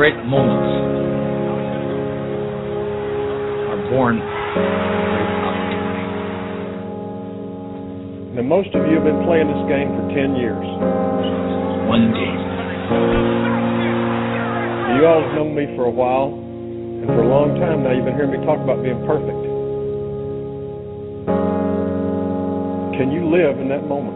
great moments are born of great opportunity. Now, most of you have been playing this game for 10 years. One game. You all have known me for a while, and for a long time now you've been hearing me talk about being perfect. Can you live in that moment?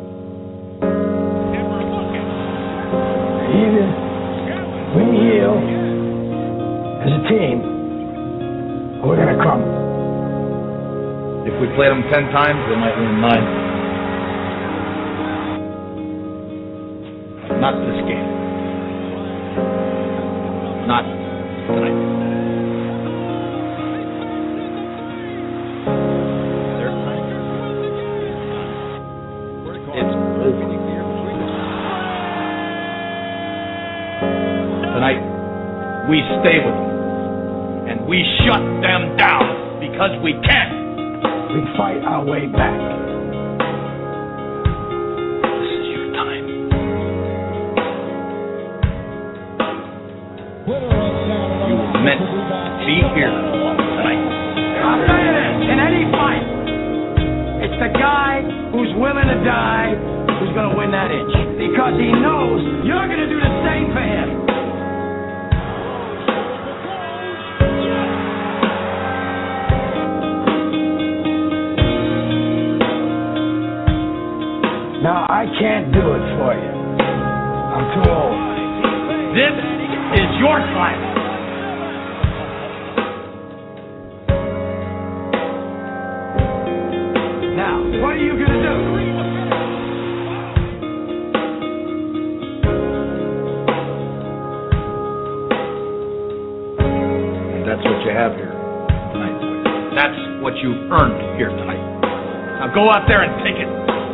Either we heal as a team, or we're going to crumble. If we played them 10 times, they might win 9. Not this game. Not tonight. It's over. Tonight, we stay with them, and we shut them down because we can. We fight our way back. This is your time. You were meant to be here tonight. In any fight, it's the guy who's willing to die who's going to win that inch. Because he knows you're going to do the same for him. Now, I can't do it for you. I'm too old. This is your time. Now, what are you going to do? And that's what you have here tonight. That's what you've earned here tonight. Now go out there and take it.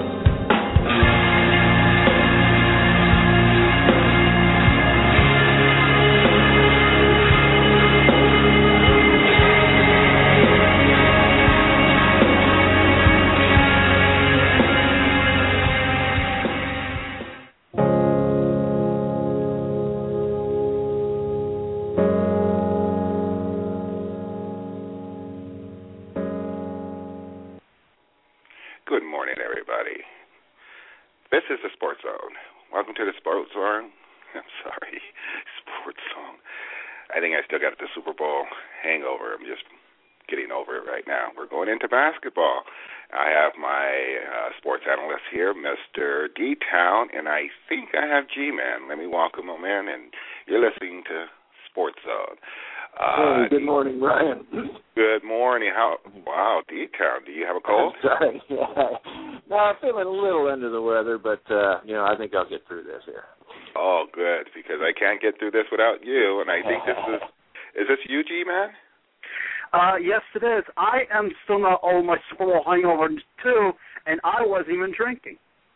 Good morning, everybody. This is the Sports Zone. Welcome to the Sports Zone. I'm sorry, Sports Zone. I think I still got the Super Bowl hangover. I'm just getting over it right now. We're going into basketball. I have my sports analyst here, Mr. D-Town, and I think I have G-Man. Let me welcome him in, and you're listening to Sports Zone. Hey, good morning, Brian. Good morning. Wow, D-Town, do you have a cold? I'm sorry. No, I'm feeling a little under the weather, but, I think I'll get through this here. Oh, good, because I can't get through this without you, and I think is this you, G-Man? Yes, it is. I am still not over my Super Bowl hangover, too, and I wasn't even drinking.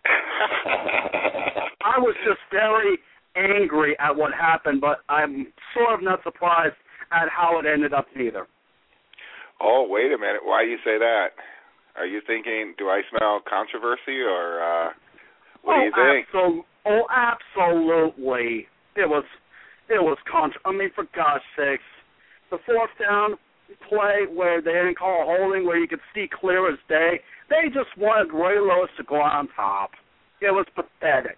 I was just very angry at what happened, but I'm sort of not surprised at how it ended up either. Oh, wait a minute. Why do you say that? Are you thinking, do I smell controversy, or what do you think? Absolutely. It was I mean, for gosh sakes, the fourth down play where they didn't call a holding, where you could see clear as day, they just wanted Ray Lewis to go on top. It was pathetic.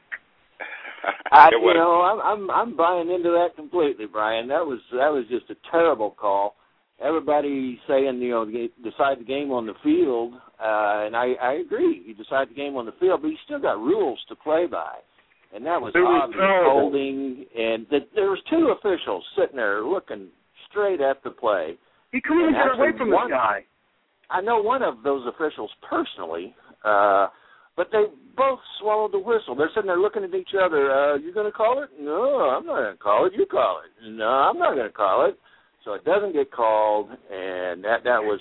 I'm buying into that completely, Brian. That was just a terrible call. Everybody saying, decide the game on the field, and I agree. You decide the game on the field, but you still got rules to play by. And that was obvious holding, and there was two officials sitting there looking straight at the play. He couldn't even get away from this guy. I know one of those officials personally, but they both swallowed the whistle. They're sitting there looking at each other. You going to call it? No, I'm not going to call it. You call it. No, I'm not going to call it. So it doesn't get called, and that was...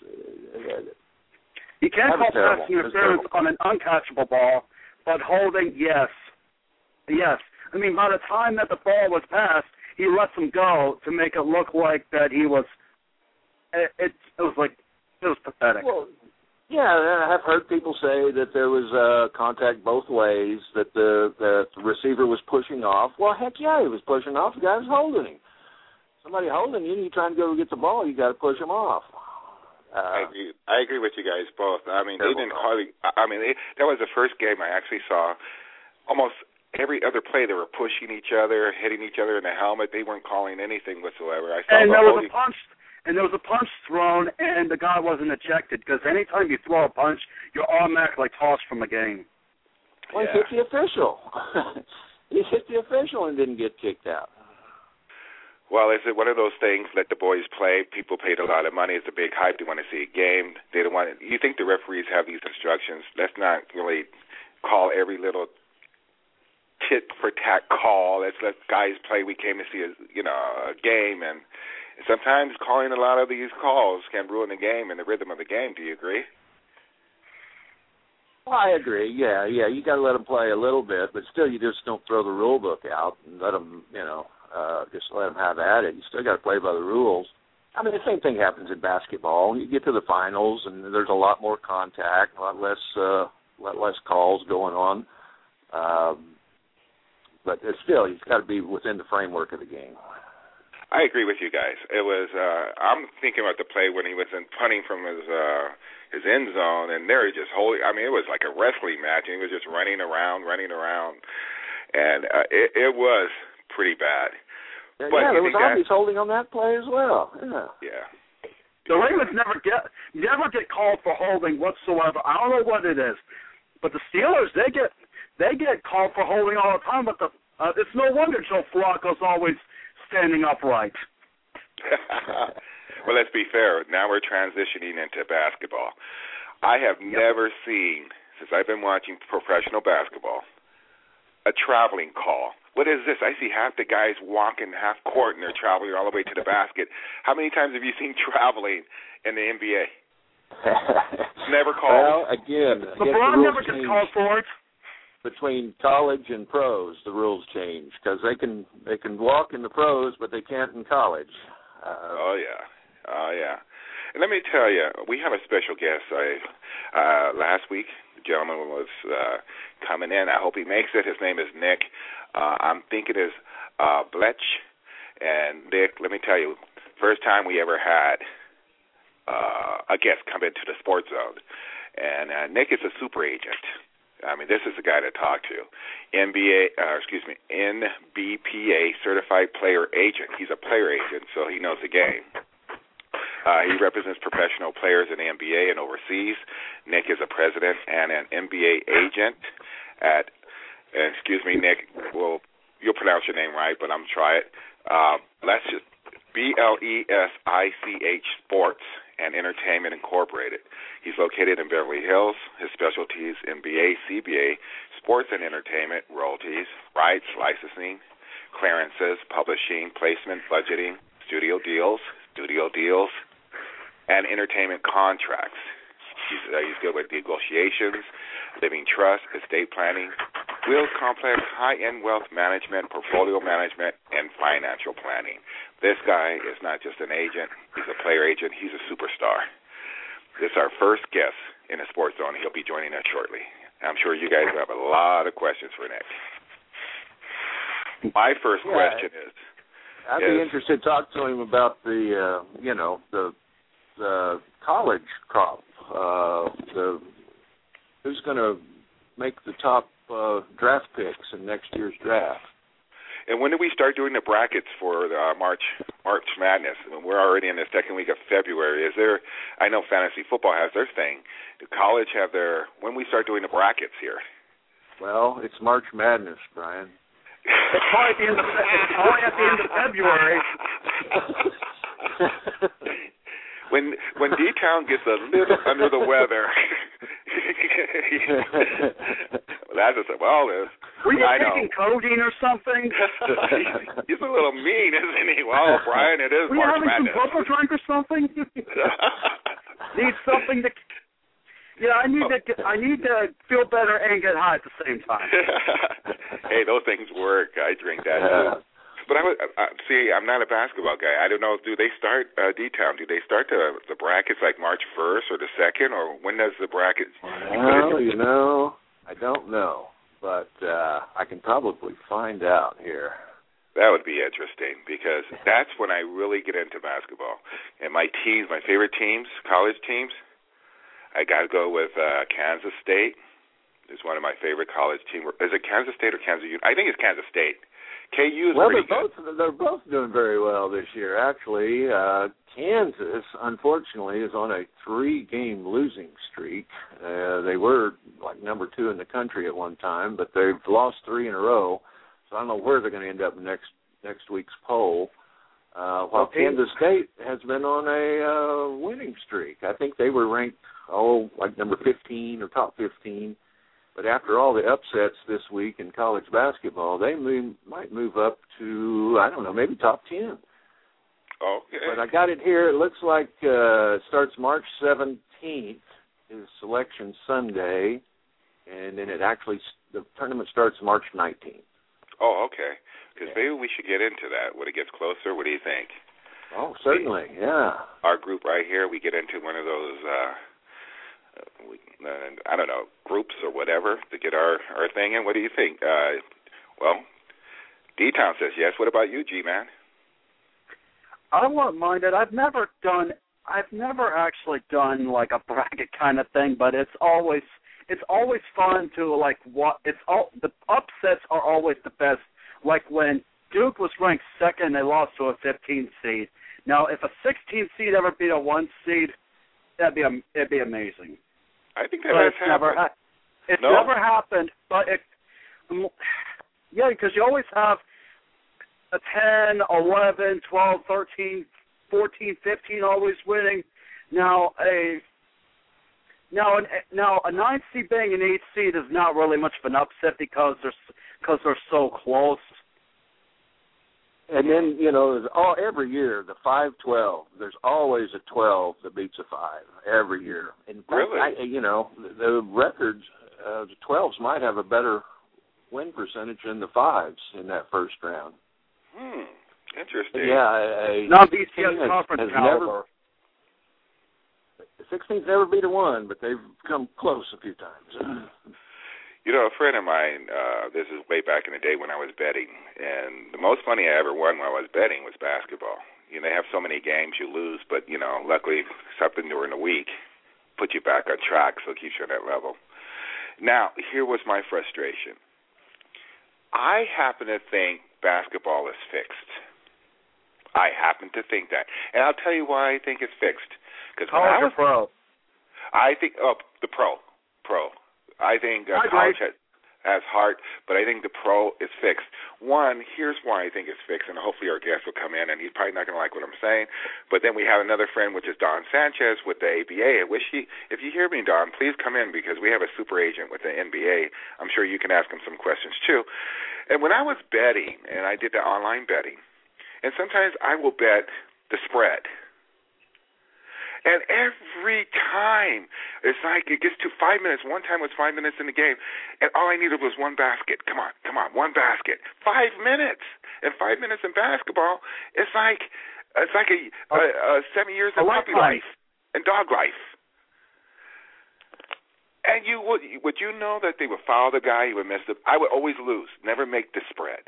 You can't call pass interference on an uncatchable ball, but holding, yes. Yes. I mean, by the time that the ball was passed, he let him go to make it look like that he was... It was pathetic. Well, Yeah, I've heard people say that there was contact both ways, that the receiver was pushing off. Well, heck yeah, he was pushing off. The guy was holding him. Somebody holding you, and you're trying to go get the ball, you got to push him off. I agree with you guys both. I mean, they didn't hardly. I mean, that was the first game I actually saw. Almost every other play, they were pushing each other, hitting each other in the helmet. They weren't calling anything whatsoever. I saw and there was a punch. And there was a punch thrown, and the guy wasn't ejected, because anytime you throw a punch, you're automatically tossed from the game. Well, he hit the official. He hit the official and didn't get kicked out. Well, is it one of those things, let the boys play? People paid a lot of money. It's a big hype. They want to see a game. They don't want it. You think the referees have these instructions? Let's not really call every little tit-for-tat call. Let's let guys play. We came to see a game, and sometimes calling a lot of these calls can ruin the game and the rhythm of the game. Do you agree? Well, I agree. Yeah. You got to let them play a little bit, but still, you just don't throw the rule book out and let them, just let them have at it. You still got to play by the rules. I mean, the same thing happens in basketball. You get to the finals, and there's a lot more contact, a lot less calls going on. But still, you've got to be within the framework of the game. I agree with you guys. It was. I'm thinking about the play when he was punting from his end zone, and they're just holding. I mean, it was like a wrestling match, and he was just running around, and it was pretty bad. Yeah, there was obvious holding on that play as well. Yeah. The Ravens never get called for holding whatsoever. I don't know what it is, but the Steelers they get called for holding all the time. But it's no wonder Joe Flacco's always standing upright. Well, let's be fair. Now we're transitioning into basketball. I have never seen, since I've been watching professional basketball, a traveling call. What is this? I see half the guys walking half court, and they're traveling all the way to the basket. How many times have you seen traveling in the NBA? Never called. Well, again LeBron never gets called for it. Between college and pros, the rules change because they can walk in the pros, but they can't in college. Oh yeah. And let me tell you, we have a special guest. Last week, the gentleman was coming in. I hope he makes it. His name is Nick. I'm thinking it's Bletch. And Nick, let me tell you, first time we ever had a guest come into the Sports Zone. And Nick is a super agent. I mean, this is the guy to talk to. NBPA certified player agent. He's a player agent, so he knows the game. He represents professional players in the NBA and overseas. Nick is a president and an NBA agent at, Nick, well, you'll pronounce your name right, but I'm try it. BLESICH Sports and Entertainment Incorporated. He's located in Beverly Hills. His specialties, NBA, CBA, sports and entertainment, royalties, rights, licensing, clearances, publishing, placement, budgeting, studio deals, and entertainment contracts. He's good with negotiations, living trust, estate planning, will complex, high-end wealth management, portfolio management, and financial planning. This guy is not just an agent. He's a player agent. He's a superstar. This is our first guest in the Sports Zone. He'll be joining us shortly. I'm sure you guys have a lot of questions for Nick. My first question is... I'd be interested to talk to him about the college crop. Who's going to make the top draft picks in next year's draft? And when do we start doing the brackets for the March Madness? I mean, we're already in the second week of February. I know fantasy football has their thing. Do college have their? When we start doing the brackets here? Well, it's March Madness, Brian. It's probably at the end of February. When D-Town gets a little under the weather, that's just were you taking codeine or something? He's a little mean, isn't he? Well, Brian, it is March Madness. Were you having some purple drink or something? Need something to. Yeah, I need to feel better and get high at the same time. Hey, those things work. I drink that too. But I'm not a basketball guy. I don't know. Do they start D-Town? Do they start the brackets like March 1st or the 2nd, or when does the bracket? Well, I don't know, but I can probably find out here. That would be interesting because that's when I really get into basketball. And my teams, my favorite teams, college teams, I got to go with Kansas State. It's one of my favorite college teams. Is it Kansas State or Kansas U? I think it's Kansas State. KU is pretty good. They're both doing very well this year, actually. Kansas, unfortunately, is on a 3-game losing streak. They were like number 2 in the country at one time, but they've lost 3 in a row. So I don't know where they're going to end up in next week's poll. While Kansas State has been on a winning streak. I think they were ranked, like number 15 or top 15. But after all the upsets this week in college basketball, they might move up to, I don't know, maybe top 10. Okay. But I got it here. It looks like it starts March 17th is Selection Sunday, and then the tournament starts March 19th. Oh, okay. Because maybe we should get into that when it gets closer. What do you think? Oh, certainly, yeah. Our group right here, we get into one of those, I don't know, groups or whatever to get our thing in. What do you think? Well, D-Town says yes. What about you, G-Man? I wouldn't mind it. I've never actually done like a bracket kind of thing, but it's always fun to like what the upsets are always the best. Like when Duke was ranked 2nd, they lost to a 15 seed. Now, if a 16 seed ever beat a 1 seed, it'd be amazing. I think that has happened. It's never happened, but because you always have a 10, 11, 12, 13, 14, 15 always winning. Now a 9 seed being an 8 seed is not really much of an upset because they're so close. And then, every year, the 5-12, there's always a 12 that beats a 5 every year. And really? The records, the 12s might have a better win percentage than the 5s in that first round. Interesting. Yeah. Not BCS conference caliber. The 16's never beat a 1, but they've come close a few times. A friend of mine, this is way back in the day when I was betting, and the most money I ever won while I was betting was basketball. They have so many games you lose, but, luckily something during the week put you back on track, so it keeps you on that level. Now, here was my frustration. I happen to think basketball is fixed. I happen to think that. And I'll tell you why I think it's fixed. Because when I was pro. I think, the pro. I think college has heart, but I think the pro is fixed. One, here's why I think it's fixed, and hopefully our guest will come in, and he's probably not going to like what I'm saying. But then we have another friend, which is Don Sanchez with the ABA. If you hear me, Don, please come in because we have a super agent with the NBA. I'm sure you can ask him some questions too. And when I was betting, and I did the online betting, and sometimes I will bet the spread. And every time, it's like it gets to 5 minutes. One time it was 5 minutes in the game, and all I needed was one basket. Come on, one basket. 5 minutes. And 5 minutes in basketball, it's like a 7 years of puppy life and dog life. And would you know that they would foul the guy, he would miss I would always lose, never make the spread.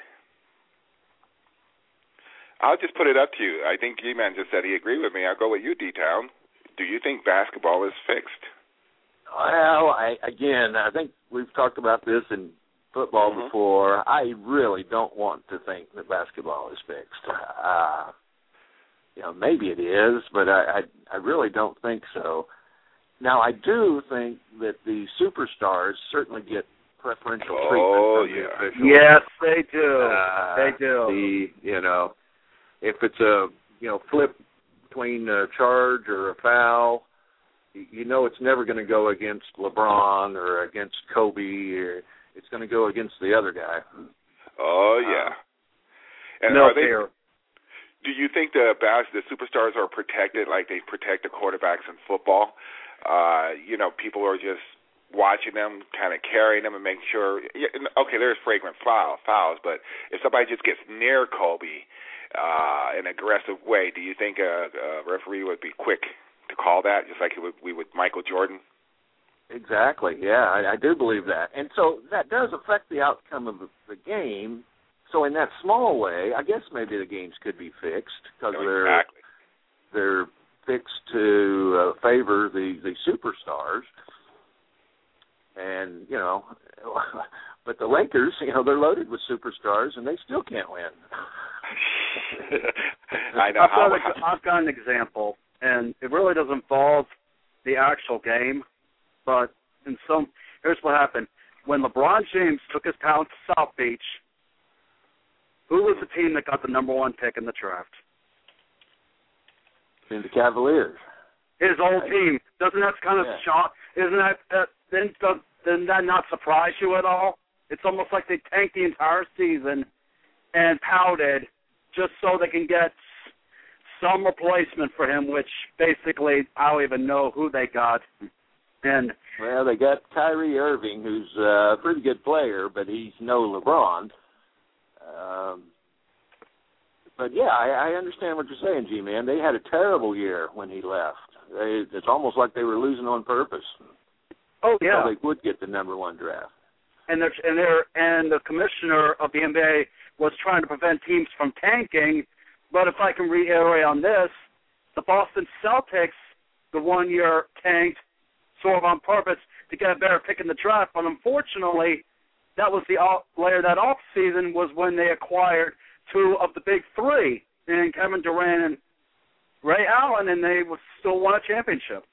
I'll just put it up to you. I think G-Man just said he agreed with me. I'll go with you, D-Town. Do you think basketball is fixed? Well, I think we've talked about this in football before. I really don't want to think that basketball is fixed. Maybe it is, but I really don't think so. Now, I do think that the superstars certainly get preferential treatment from the officials. Yes, they do. They do. If it's a flip between a charge or a foul, it's never going to go against LeBron or against Kobe. It's going to go against the other guy. Oh yeah. And do you think the superstars are protected like they protect the quarterbacks in football? People are just watching them, kind of carrying them and making sure, okay, there's flagrant fouls, but if somebody just gets near Kobe in an aggressive way, do you think a referee would be quick to call that, just like we would Michael Jordan? Exactly, yeah, I do believe that. And so that does affect the outcome of the game. So in that small way, I guess maybe the games could be fixed because they're fixed to favor the superstars. And, but the Lakers, they're loaded with superstars, and they still can't win. I know. I've got an example, and it really doesn't involve the actual game, but here's what happened. When LeBron James took his talent to South Beach, who was the team that got the number 1 pick in the draft? In the Cavaliers. His old team. Doesn't that kind of shock? Isn't that doesn't that not surprise you at all? It's almost like they tanked the entire season and pouted just so they can get some replacement for him, which basically I don't even know who they got. Well, they got Kyrie Irving, who's a pretty good player, but he's no LeBron. But yeah, I understand what you're saying, G-Man. They had a terrible year when he left. It's almost like they were losing on purpose. Oh yeah, so they would get the number 1 draft. And the commissioner of the NBA was trying to prevent teams from tanking. But if I can reiterate on this, the Boston Celtics, the 1 year tanked sort of on purpose to get a better pick in the draft. But unfortunately, that was later that off season was when they acquired 2 of the big 3, and Kevin Durant and Ray Allen, and they still won a championship.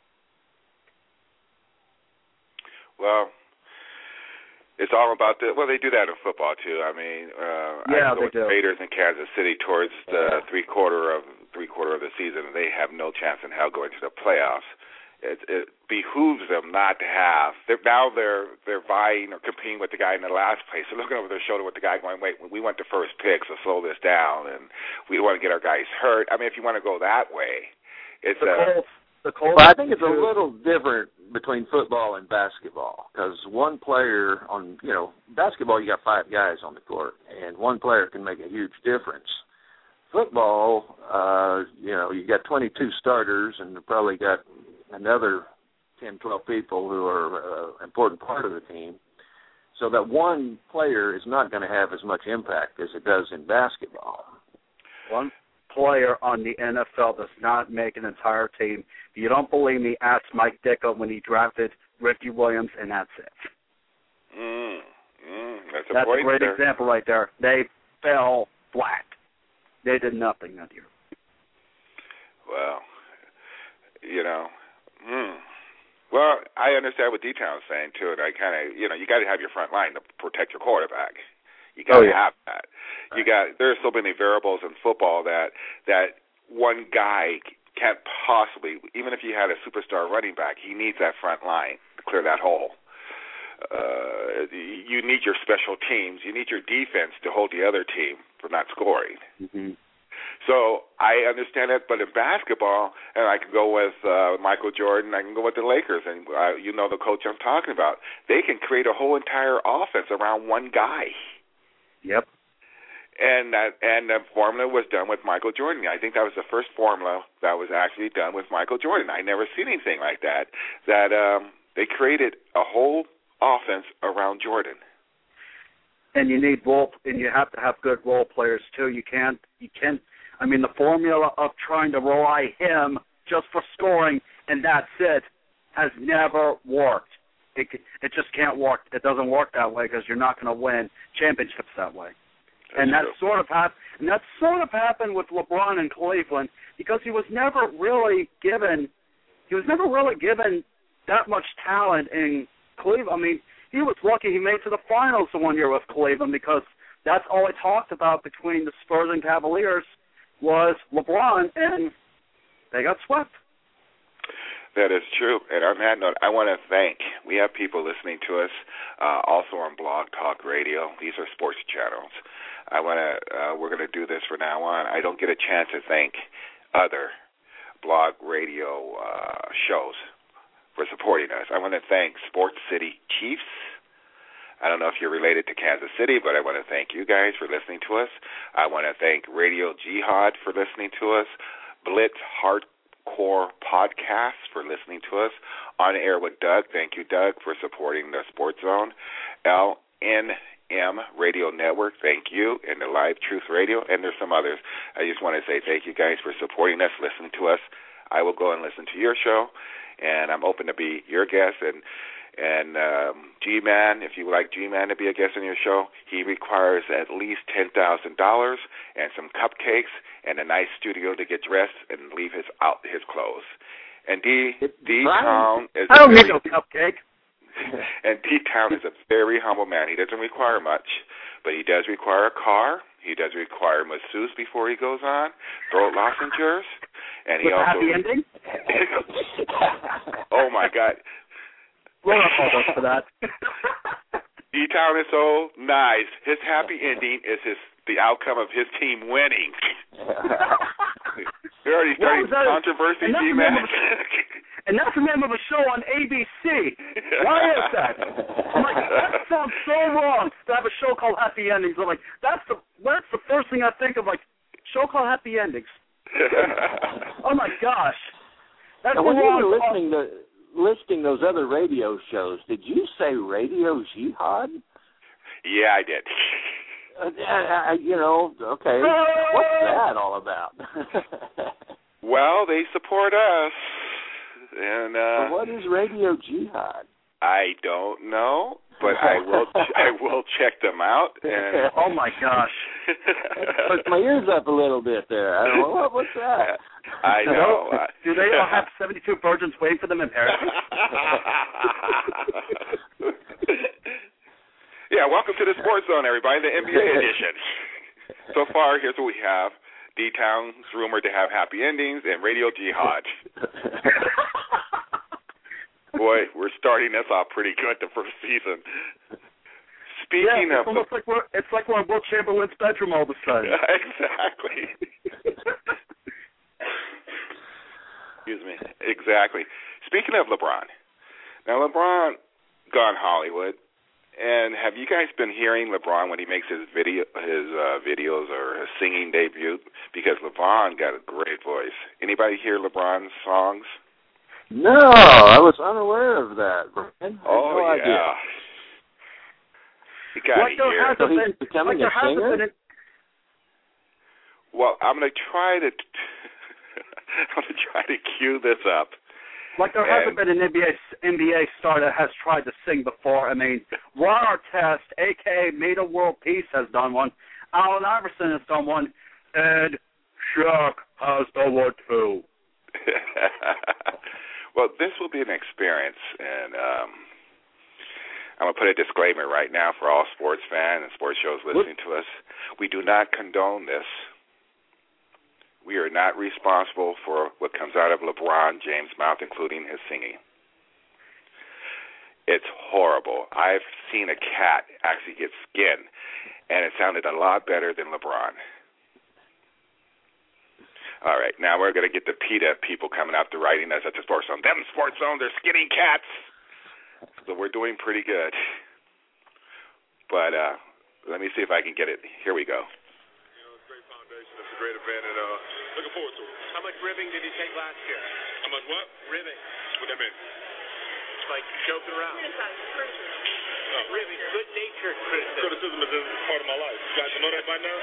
Well, it's all about they do that in football too. I mean, I they do. Raiders in Kansas City towards the three-quarter of the season, they have no chance in hell going to the playoffs. It behooves them not to have. They're vying or competing with the guy in the last place. They're looking over their shoulder with the guy going, wait, we want the first pick, so slow this down, and we don't want to get our guys hurt. I mean, if you want to go that way, it's the Colts. Well, I think it's a little different between football and basketball because one player on basketball you got 5 guys on the court, and one player can make a huge difference. Football, you got 22 starters, and you probably got another 10, 12 people who are an important part of the team, so that one player is not going to have as much impact as it does in basketball. One player on the NFL does not make an entire team. If you don't believe me, ask Mike Ditka when he drafted Ricky Williams, and that's it. That's a great example right there. They fell flat. They did nothing that year. Well, Well, I understand what D-Town's saying, too, and I kind of, you got to have your front line to protect your quarterback. You got to have that. Right. There's so many variables in football that one guy can't possibly, even if you had a superstar running back, he needs that front line to clear that hole. You need your special teams. You need your defense to hold the other team from not scoring. Mm-hmm. So I understand that, but in basketball, and I can go with Michael Jordan, I can go with the Lakers, and the coach I'm talking about. They can create a whole entire offense around one guy. Yep. And the formula was done with Michael Jordan. I think that was the first formula that was actually done with Michael Jordan. I never seen anything like that. They created a whole offense around Jordan. And you have to have good role players too. You can't. I mean, the formula of trying to rely him just for scoring and that's it has never worked. It just can't work. It doesn't work that way because you're not going to win championships that way. That sort of happened with LeBron in Cleveland because he was never really given that much talent in Cleveland. I mean, he was lucky he made to the finals the 1 year with Cleveland because that's all they talked about between the Spurs and Cavaliers was LeBron, and they got swept. That is true. And on that note, I want to we have people listening to us also on Blog Talk Radio. These are sports channels. We're going to do this from now on. I don't get a chance to thank other blog radio shows for supporting us. I want to thank Sports City Chiefs. I don't know if you're related to Kansas City, but I want to thank you guys for listening to us. I want to thank Radio Jihad for listening to us. Blitz Hardcore Podcast for listening to us. On Air with Doug. Thank you, Doug, for supporting the Sports Zone. LNM Radio Network. Thank you. And the Live Truth Radio. And there's some others. I just want to say thank you guys for supporting us, listening to us. I will go and listen to your show, and I'm open to be your guest. And G-Man, if you would like G-Man to be a guest on your show, he requires at least $10,000 and some cupcakes and a nice studio to get dressed and leave his clothes. And D-Town is I don't need no cupcake. And D-Town is a very humble man. He doesn't require much, but he does require a car. He does require masseuse before he goes on, throat lozenges, and he With also happy ending? Oh my God. We're not called up for that. D-Town is so nice. His happy ending is the outcome of his team winning. You're already starting controversy, G-Man. And that's the name of a show on ABC. Why is that? I'm like, that sounds so wrong to have a show called Happy Endings. I'm like, that's the first thing I think of, like, show called Happy Endings. Oh my gosh. That's when you were listing those other radio shows, did you say Radio Jihad? Yeah, I did. Okay. What's that all about? Well, they support us. And what is Radio Jihad? I don't know, but I will check them out. And oh my gosh! Put my ears up a little bit there. I don't know what's that. I know. Do they all have 72 virgins waiting for them in paradise? Yeah, welcome to the Sports Zone, everybody, the NBA edition. So far, here's what we have. D-Town's rumored to have happy endings, and Radio Jihad. Boy, we're starting this off pretty good the first season. Speaking of, it's like we're in Will Chamberlain's bedroom all of a sudden. Exactly. Excuse me. Exactly. Speaking of LeBron, now LeBron gone Hollywood. And have you guys been hearing LeBron when he makes his videos or his singing debut? Because LeBron got a great voice. Anybody hear LeBron's songs? No, I was unaware of that. Oh, no yeah. Idea. You got to hear. So he's becoming a singer? Well, I'm going to try to cue this up. Like there hasn't been an NBA star that has tried to sing before. I mean, Ron Artest, a.k.a. Made of World Peace, has done one. Allen Iverson has done one. And Shaq has done one, too. Well, this will be an experience, and I'm going to put a disclaimer right now for all sports fans and sports shows listening to us. We do not condone this. We are not responsible for what comes out of LeBron James' mouth, including his singing. It's horrible. I've seen a cat actually get skinned, and it sounded a lot better than LeBron. All right, now we're going to get the PETA people coming out to writing us at the Sports Zone. Them Sports Zone, they're skinning cats. So we're doing pretty good. But let me see if I can get it. Here we go. It's a great event, and looking forward to it. How much ribbing did you take last year? How much what? Ribbing. What that mean? It's like joking around. Ribbing, good-natured criticism. Criticism is a part of my life. You guys know that by now?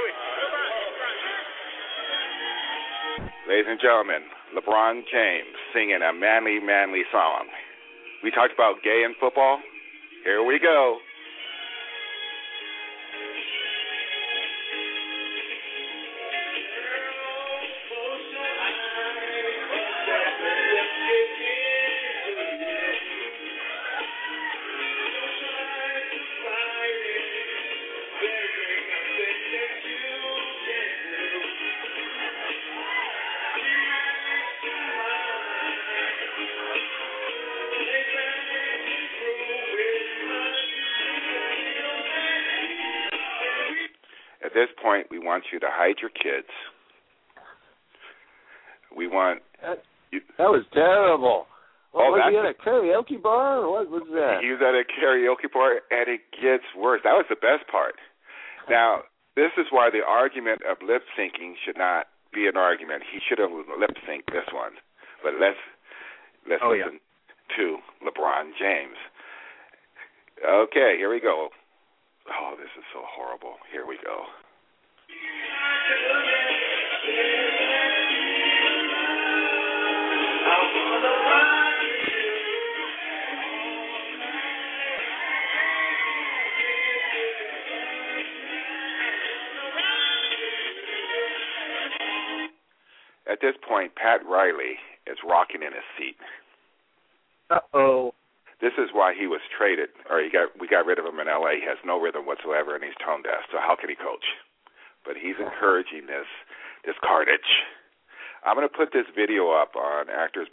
Ladies and gentlemen, LeBron James singing a manly, manly song. We talked about gay in football. Here we go. At this point, we want you to hide your kids. We want... That was terrible. Was he at a karaoke bar, or what was that? He was at a karaoke bar, and it gets worse. That was the best part. Now, this is why the argument of lip syncing should not be an argument. He should have lip synced this one. But let's listen to LeBron James. Okay, here we go. Oh, this is so horrible. Here we go. At this point, Pat Riley is rocking in his seat. Uh-oh. This is why he was traded, or we got rid of him in L.A. He has no rhythm whatsoever, and he's tone deaf, so how can he coach? But he's encouraging this carnage. I'm going to put this video up on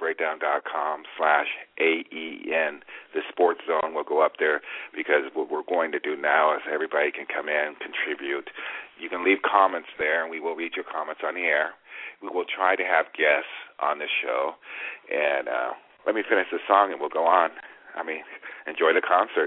actorsbreakdown.com/AEN. The Sports Zone will go up there, because what we're going to do now is everybody can come in, contribute. You can leave comments there, and we will read your comments on the air. We will try to have guests on the show. And let me finish the song, and we'll go on. Enjoy the concert.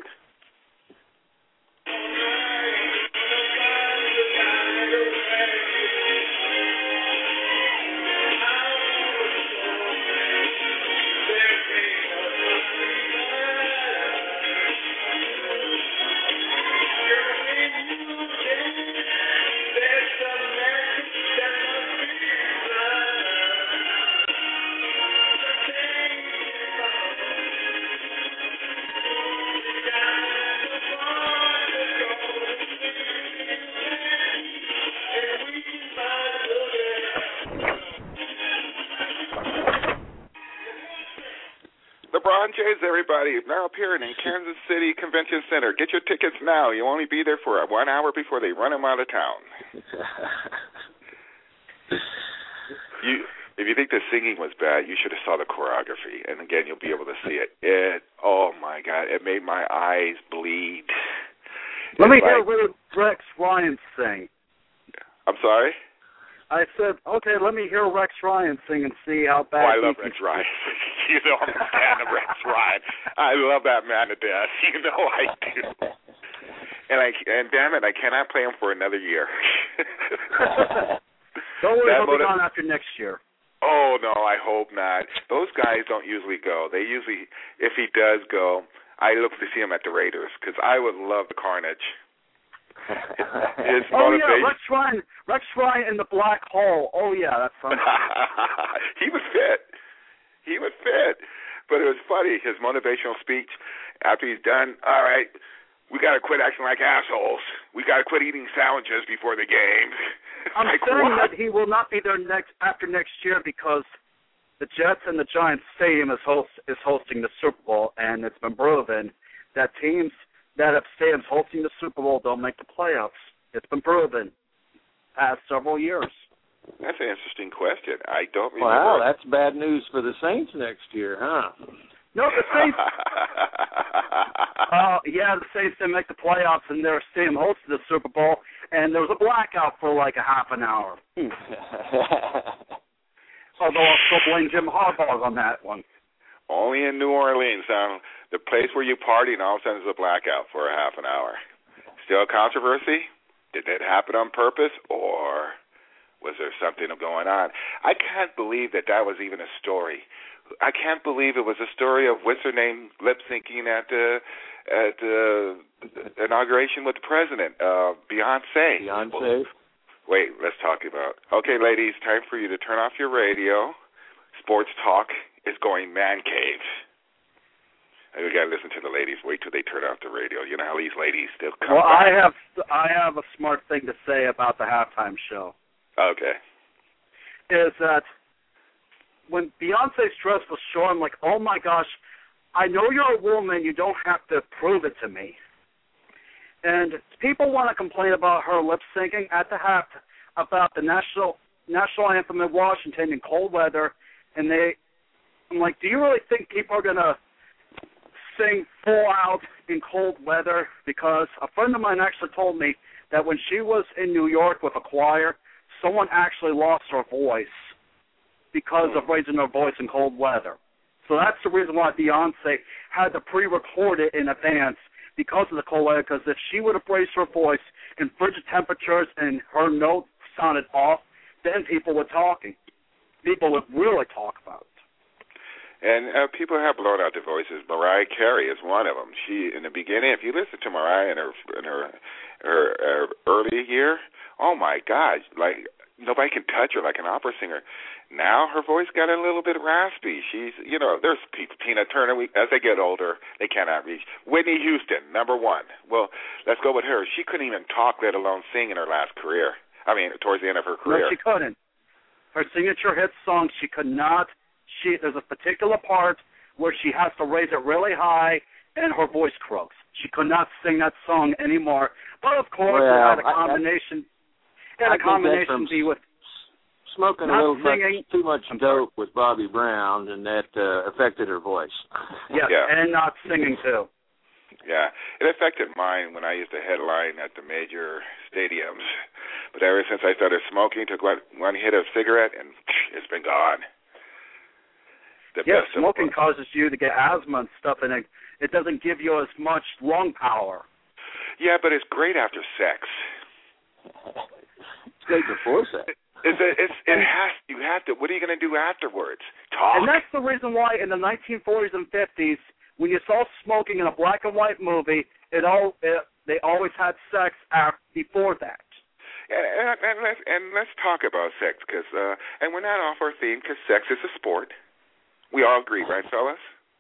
LeBron James, everybody, now appearing in Kansas City Convention Center. Get your tickets now. You'll only be there for 1 hour before they run him out of town. If you think the singing was bad, you should have saw the choreography. And again, you'll be able to see it. Oh my God, it made my eyes bleed. Let me hear Rex Ryan sing. I'm sorry? I said, okay, let me hear Rex Ryan sing and see how bad. Oh, I love Rex Ryan. You know I'm a fan of Rex Ryan. I love that man to death. You know I do. And damn it, I cannot play him for another year. Don't worry, he'll be gone after next year. Oh, no, I hope not. Those guys don't usually go. They usually, if he does go, I look to see him at the Raiders, because I would love the carnage. His motivation. Yeah, Rex Ryan in the black hole. Oh, yeah, that's fun. He was fit. But it was funny, his motivational speech, after he's done, all right, we got to quit acting like assholes. We got to quit eating sandwiches before the game. I'm saying that he will not be there after next year, because the Jets and the Giants Stadium is hosting the Super Bowl, and it's been proven that teams that have stadiums hosting the Super Bowl don't make the playoffs. It's been proven past several years. That's an interesting question. I don't remember. Wow, that's bad news for the Saints next year, huh? No, the Saints. The Saints didn't make the playoffs, and their stadium hosted the Super Bowl, and there was a blackout for like a half an hour. Although I'll still blame Jim Harbaugh on that one. Only in New Orleans, the place where you party, and all of a sudden there's a blackout for a half an hour. Still a controversy? Did that happen on purpose, or was there something going on? I can't believe that was even a story. I can't believe it was a story of what's her name lip syncing at the inauguration with the president, Beyonce. Wait, let's talk about. Okay, ladies, time for you to turn off your radio. Sports talk is going man cave. We got to listen to the ladies. Wait till they turn off the radio. You know how these ladies, they'll come back. I have a smart thing to say about the halftime show. Okay. Is that when Beyonce's dress was showing, like, oh my gosh, I know you're a woman, you don't have to prove it to me. And people want to complain about her lip syncing at the half about the national anthem in Washington in cold weather, and I'm like, do you really think people are going to sing full out in cold weather? Because a friend of mine actually told me that when she was in New York with a choir, someone actually lost her voice because of raising her voice in cold weather. So that's the reason why Beyonce had to pre-record it in advance because of the cold weather, because if she would have raised her voice in frigid temperatures and her note sounded off, then people were talking. People would really talk about it. And people have blown out their voices. Mariah Carey is one of them. She, in the beginning, if you listen to Mariah in her early year, oh my God, like nobody can touch her like an opera singer. Now her voice got a little bit raspy. She's, there's people, Tina Turner, as they get older, they cannot reach. Whitney Houston, number one. Well, let's go with her. She couldn't even talk, let alone sing in her last career. Towards the end of her career. No, she couldn't. Her signature hit song, she could not. There's a particular part where she has to raise it really high and her voice croaks. She could not sing that song anymore. But of course, it had a combination. With smoking a little too much dope with Bobby Brown, and that affected her voice. Yes, yeah. And not singing too. Yeah, it affected mine when I used to headline at the major stadiums. But ever since I started smoking, took one hit of cigarette, and it's been gone. Smoking causes you to get asthma and stuff, and it doesn't give you as much lung power. Yeah, but it's great after sex. It's great before sex. You have to. What are you going to do afterwards? Talk. And that's the reason why in the 1940s and 50s, when you saw smoking in a black and white movie, they always had sex before that. And let's talk about sex, and we're not off our theme because sex is a sport. We all agree, right, fellas?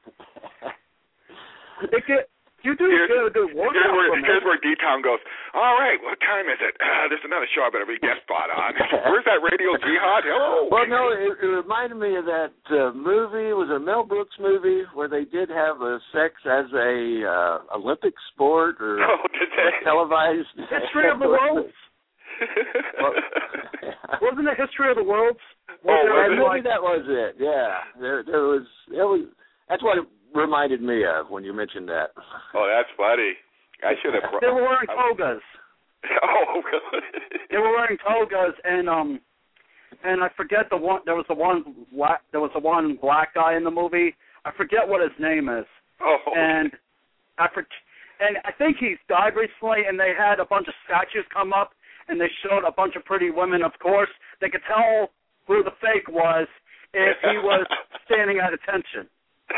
You do a good workout. Here's where D-Town goes, all right, what time is it? There's another show I better be guest spot on. Where's that Radio Jihad? Hello. Well, no, it reminded me of that movie. Was it a Mel Brooks movie where they did have sex as a Olympic sport or televised? History of the Worlds. Wasn't it History of the Worlds? Maybe that was it. Yeah, there was. That's what it reminded me of when you mentioned that. Oh, that's funny. I should have. They were wearing togas. Oh, really? They were wearing togas, and I forget the one. There was the one black guy in the movie. I forget what his name is. Oh. And I think he's died recently, and they had a bunch of statues come up, and they showed a bunch of pretty women. Of course, they could tell who the fake was if he was standing at attention.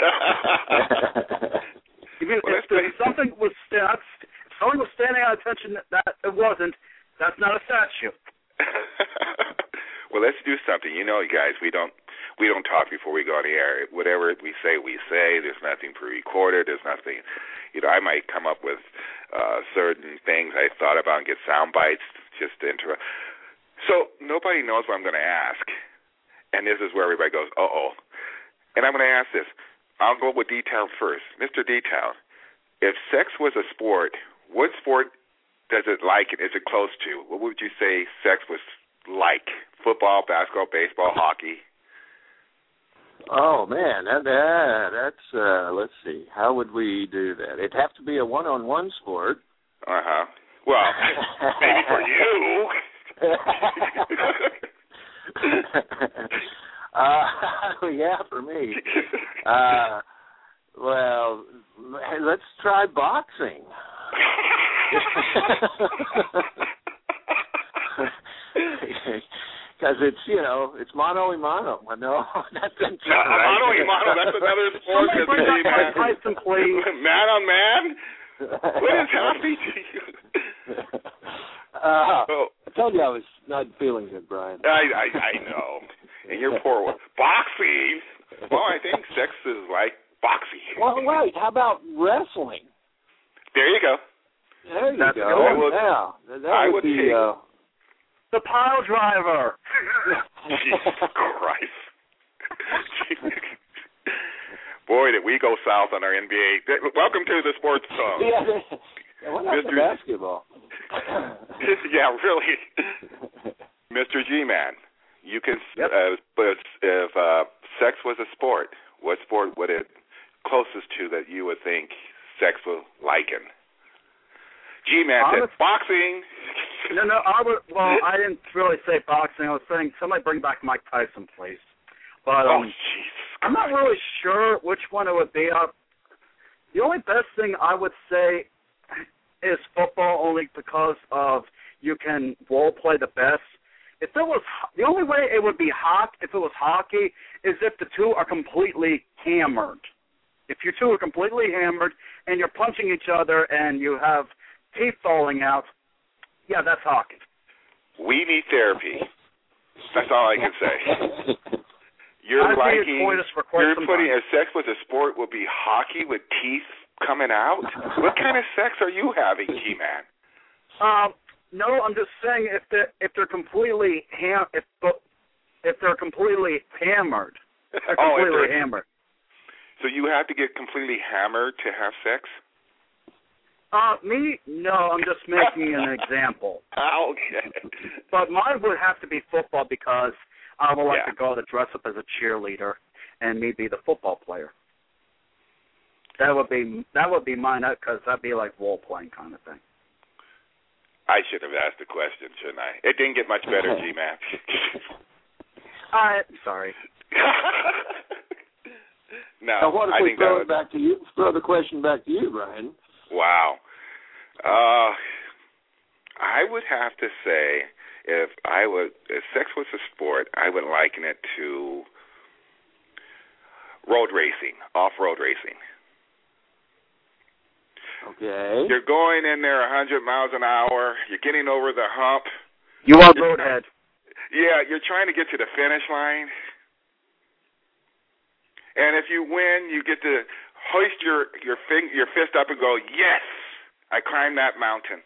If something was standing at attention that it wasn't, that's not a statue. Well, let's do something. You guys, we don't talk before we go on the air. Whatever we say, we say. There's nothing pre-recorded. There's nothing. I might come up with certain things I thought about and get sound bites just to interrupt. So nobody knows what I'm going to ask, and this is where everybody goes, uh-oh. And I'm going to ask this. I'll go with D-Town first. Mr. D-Town, if sex was a sport, what sport does it like and is it close to? What would you say sex was like? Football, basketball, baseball, hockey? Oh, man, that's, let's see. How would we do that? It'd have to be a one-on-one sport. Uh-huh. Well, maybe for you. Yeah, for me. Well, let's try boxing. Because it's mano-a-mano. No, that's mano-a-mano, that's another sport. Tyson, please. Man on man? What is happening to you? I told you I was not feeling good, Brian. I know. And you're poor one. Boxing? Well, I think sex is like boxing. Well, wait, how about wrestling? There you go. There you go. That would be... the pile driver. Jesus Christ. Boy, did we go south on our NBA. Welcome to the Sports Zone. Yeah, what about the basketball? Yeah, really. Mr. G-Man, you can. Yep. If sex was a sport, what sport would it closest to that you would think sex will liken? G-Man said boxing. No, I didn't really say boxing. I was saying somebody bring back Mike Tyson, please. But Jesus I'm not really sure which one it would be. The only best thing I would say is football, only because of you can role play the best. If it was the only way it would be if it was hockey, is if the two are completely hammered. If you two are completely hammered and you're punching each other and you have teeth falling out, yeah, that's hockey. We need therapy. That's all I can say. You're putting a sex with a sport will be hockey with teeth coming out? What kind of sex are you having, G-Man? No, I'm just saying if they're completely if they're completely hammered. They're completely hammered. So you have to get completely hammered to have sex? Me? No, I'm just making an example. Okay. But mine would have to be football because I would like the girl to dress up as a cheerleader and me be the football player. That would be mine because that'd be like role playing kind of thing. I should have asked the question, shouldn't I? It didn't get much better, G-Man. Sorry. No, now what if we throw it back to you? Throw the question back to you, Brian. Wow. I would have to say, if sex was a sport, I would liken it to road racing, off-road racing. Okay. You're going in there 100 miles an hour. You're getting over the hump. You are roadhead. Yeah, you're trying to get to the finish line. And if you win, you get to hoist your fist up and go, yes, I climbed that mountain.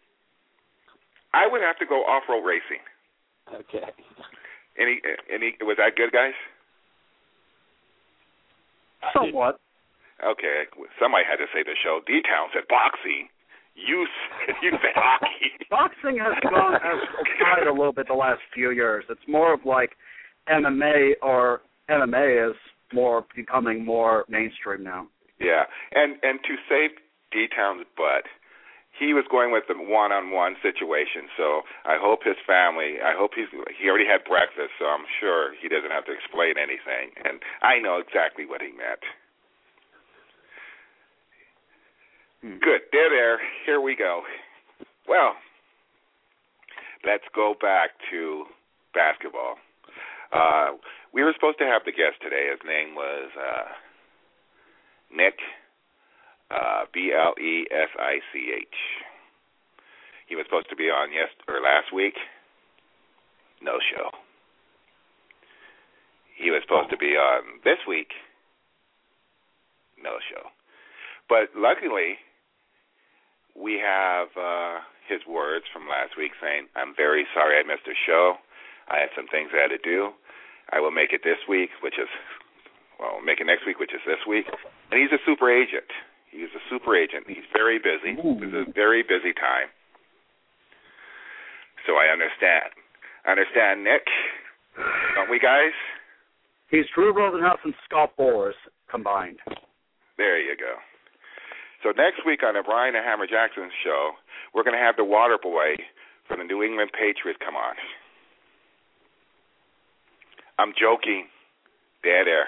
I would have to go off-road racing. Okay. Was that good, guys? Somewhat. Okay, somebody had to say the show. D-Town said boxing. You said hockey. Boxing has tried a little bit the last few years. It's more of like MMA, or MMA is becoming more mainstream now. Yeah, and to save D-Town's butt, he was going with the one-on-one situation. So I hope his family. He already had breakfast, so I'm sure he doesn't have to explain anything. And I know exactly what he meant. Good. There. Here we go. Well, let's go back to basketball. We were supposed to have the guest today. His name was Nick, Blesich. He was supposed to be on last week. No show. He was supposed to be on this week. No show. But luckily, we have his words from last week saying, I'm very sorry I missed a show. I had some things I had to do. I will make it this week, make it next week, which is this week. And he's a super agent. He's very busy. It's a very busy time. So I understand. Nick. Don't we, guys? He's Drew Rosenhaus and Scott Boras combined. There you go. So next week on the Brian and Hammer Jackson show, we're going to have the water boy from the New England Patriots come on. I'm joking. There.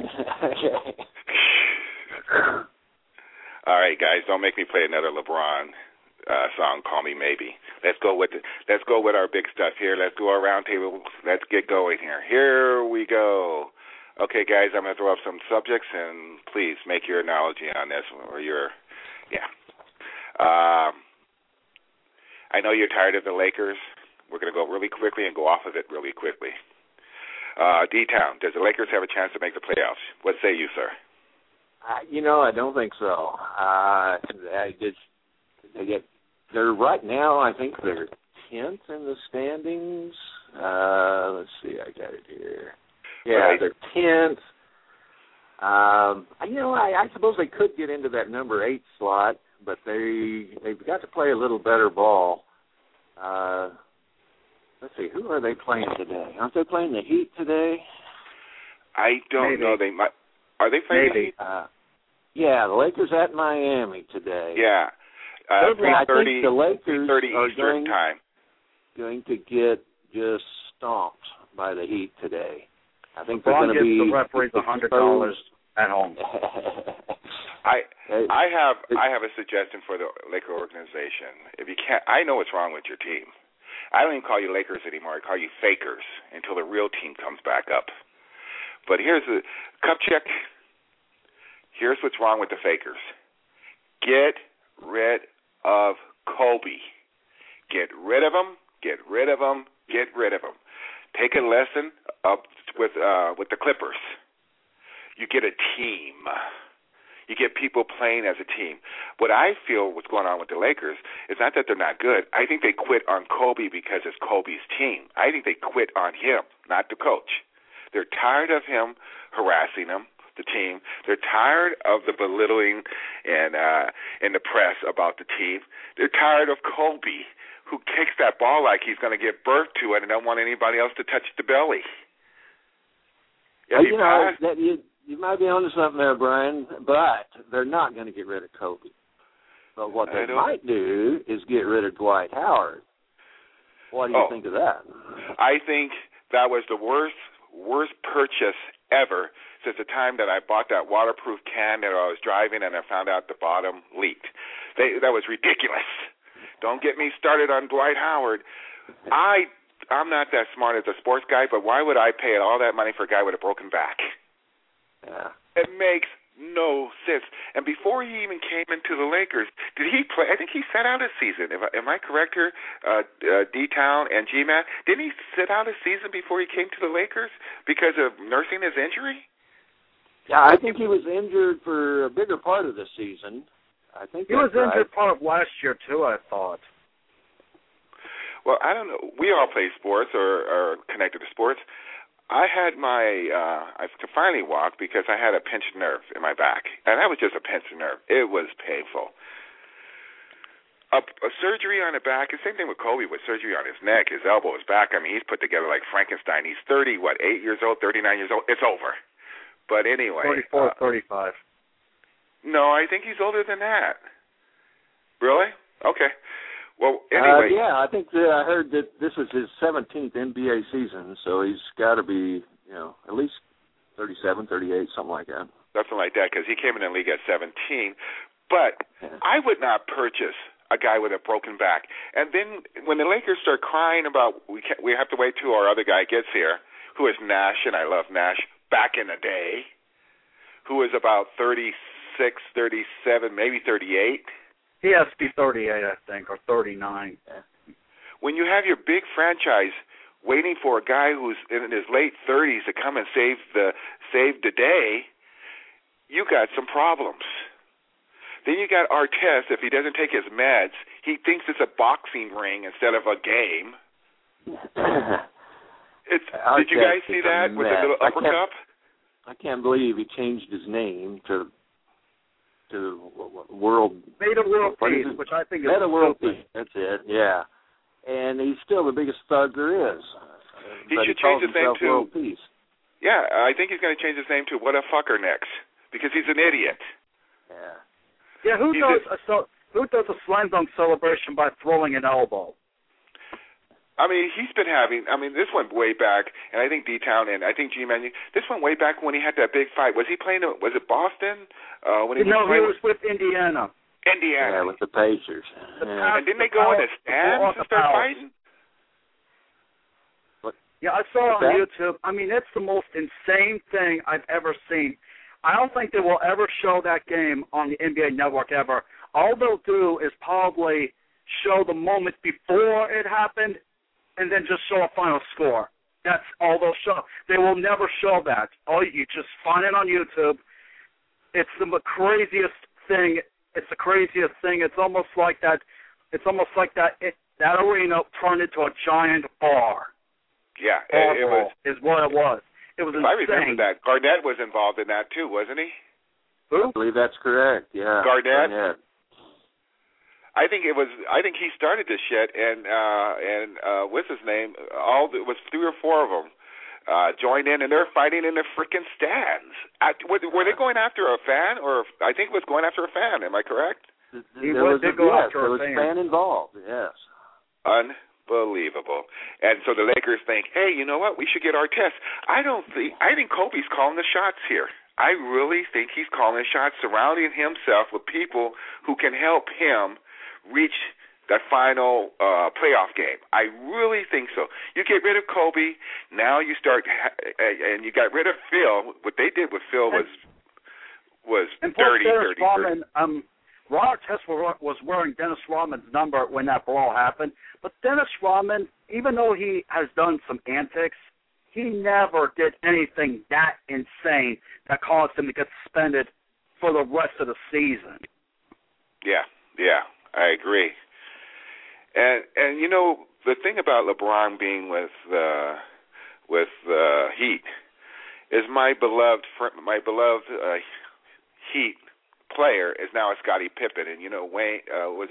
All right, guys, don't make me play another LeBron song, Call Me Maybe. Let's go with our big stuff here. Let's do our round table. Let's get going here. Here we go. Okay, guys, I'm going to throw up some subjects, and please make your analogy on this, or I know you're tired of the Lakers. We're going to go really quickly and go off of it really quickly. D-Town, does the Lakers have a chance to make the playoffs? What say you, sir? I don't think so. They're right now, I think they're 10th in the standings. Let's see, I got it here. Yeah, right. They're 10th. I suppose they could get into that number 8 slot, but they've got to play a little better ball. Let's see, who are they playing today? Aren't they playing the Heat today? I don't know. They might. Are they playing the Heat? Yeah, the Lakers at Miami today. Yeah. I think the Lakers are Eastern time. Going to get just stomped by the Heat today. I think they're going to be. The referees $100 at home. I have a suggestion for the Laker organization. If you can't, I know what's wrong with your team. I don't even call you Lakers anymore. I call you fakers until the real team comes back up. But here's the Kupchak. Here's what's wrong with the fakers. Get rid of Kobe. Get rid of him. Get rid of him. Get rid of him. Take a lesson up with the Clippers. You get a team. You get people playing as a team. What I feel what's going on with the Lakers is not that they're not good. I think they quit on Kobe because it's Kobe's team. I think they quit on him, not the coach. They're tired of him harassing them, the team. They're tired of the belittling and in the press about the team. They're tired of Kobe, who kicks that ball like he's going to give birth to it and don't want anybody else to touch the belly. You might be onto something there, Brian, but they're not going to get rid of Kobe. But what they might do is get rid of Dwight Howard. What do you think of that? I think that was the worst purchase ever since the time that I bought that waterproof can that I was driving and I found out the bottom leaked. That was ridiculous. Don't get me started on Dwight Howard. I'm not that smart as a sports guy, but why would I pay all that money for a guy with a broken back? Yeah. It makes no sense. And before he even came into the Lakers, did he play? I think he sat out a season. Am I correct here, D-Town and G-Man? Didn't he sit out a season before he came to the Lakers because of nursing his injury? Yeah, I think he was injured for a bigger part of the season. I think he was injured part of last year, too, I thought. Well, I don't know. We all play sports or are connected to sports. I had I could finally walk because I had a pinched nerve in my back, and that was just a pinched nerve. It was painful. A surgery on the back, the same thing with Kobe with surgery on his neck, his elbow, his back. I mean, he's put together like Frankenstein. He's 8 years old, 39 years old. It's over. But anyway. 34, 35. No, I think he's older than that. Really? Okay. Well, anyway. I think I heard that this was his 17th NBA season, so he's got to be, at least 37, 38, something like that. Something like that, because he came in the league at 17. But I would not purchase a guy with a broken back. And then when the Lakers start crying about we have to wait till our other guy gets here, who is Nash, and I love Nash, back in the day, who is about 36, 37, maybe 38. He has to be 38, I think, or 39. When you have your big franchise waiting for a guy who's in his late 30s to come and save the day, you got some problems. Then you got Artest. If he doesn't take his meds, he thinks it's a boxing ring instead of a game. Did you guys see that with the little uppercut? I can't believe he changed his name to World Meta World Peace, which I think is Meta World Peace. That's it. Yeah, and he's still the biggest thug there is. He should change his name to World Peace. Yeah, I think he's going to change his name to What a Fucker next because he's an idiot. Yeah. Yeah. Who does a slam dunk celebration by throwing an elbow? I mean, he's been having. I mean, this went way back, and I think D-Town and I think G-Man. This went way back when he had that big fight. Was he playing? Was it Boston? He was with Indiana. Yeah, with the Pacers. And didn't they go in the stands and start fighting? Yeah, I saw it on YouTube. I mean, it's the most insane thing I've ever seen. I don't think they will ever show that game on the NBA Network ever. All they'll do is probably show the moment before it happened and then just show a final score. That's all they'll show. They will never show that. You just find it on YouTube. It's the craziest thing. It's the craziest thing. It's almost like that. It's almost like that arena turned into a giant bar. Yeah, it was. Is what it was. It was insane. I remember that. Garnett was involved in that too, wasn't he? Who? I believe that's correct. Yeah. Garnett. I think he started this shit, and what's his name? It was 3 or 4 of them joined in, and they're fighting in the freaking stands. Were they going after a fan, or I think it was going after a fan? Am I correct? There was a fan involved. Yes. Unbelievable. And so the Lakers think, hey, you know what? We should get Artest. I think Kobe's calling the shots here. I really think he's calling the shots, surrounding himself with people who can help him reach that final playoff game. I really think so. You get rid of Kobe, now you start, and you got rid of Phil. What they did with Phil was dirty. Ron Artest was wearing Dennis Rodman's number when that brawl happened, but Dennis Rodman, even though he has done some antics, he never did anything that insane that caused him to get suspended for the rest of the season. Yeah, I agree. And you know, the thing about LeBron being with the Heat is my beloved Heat player is now a Scottie Pippen, and you know, Wade?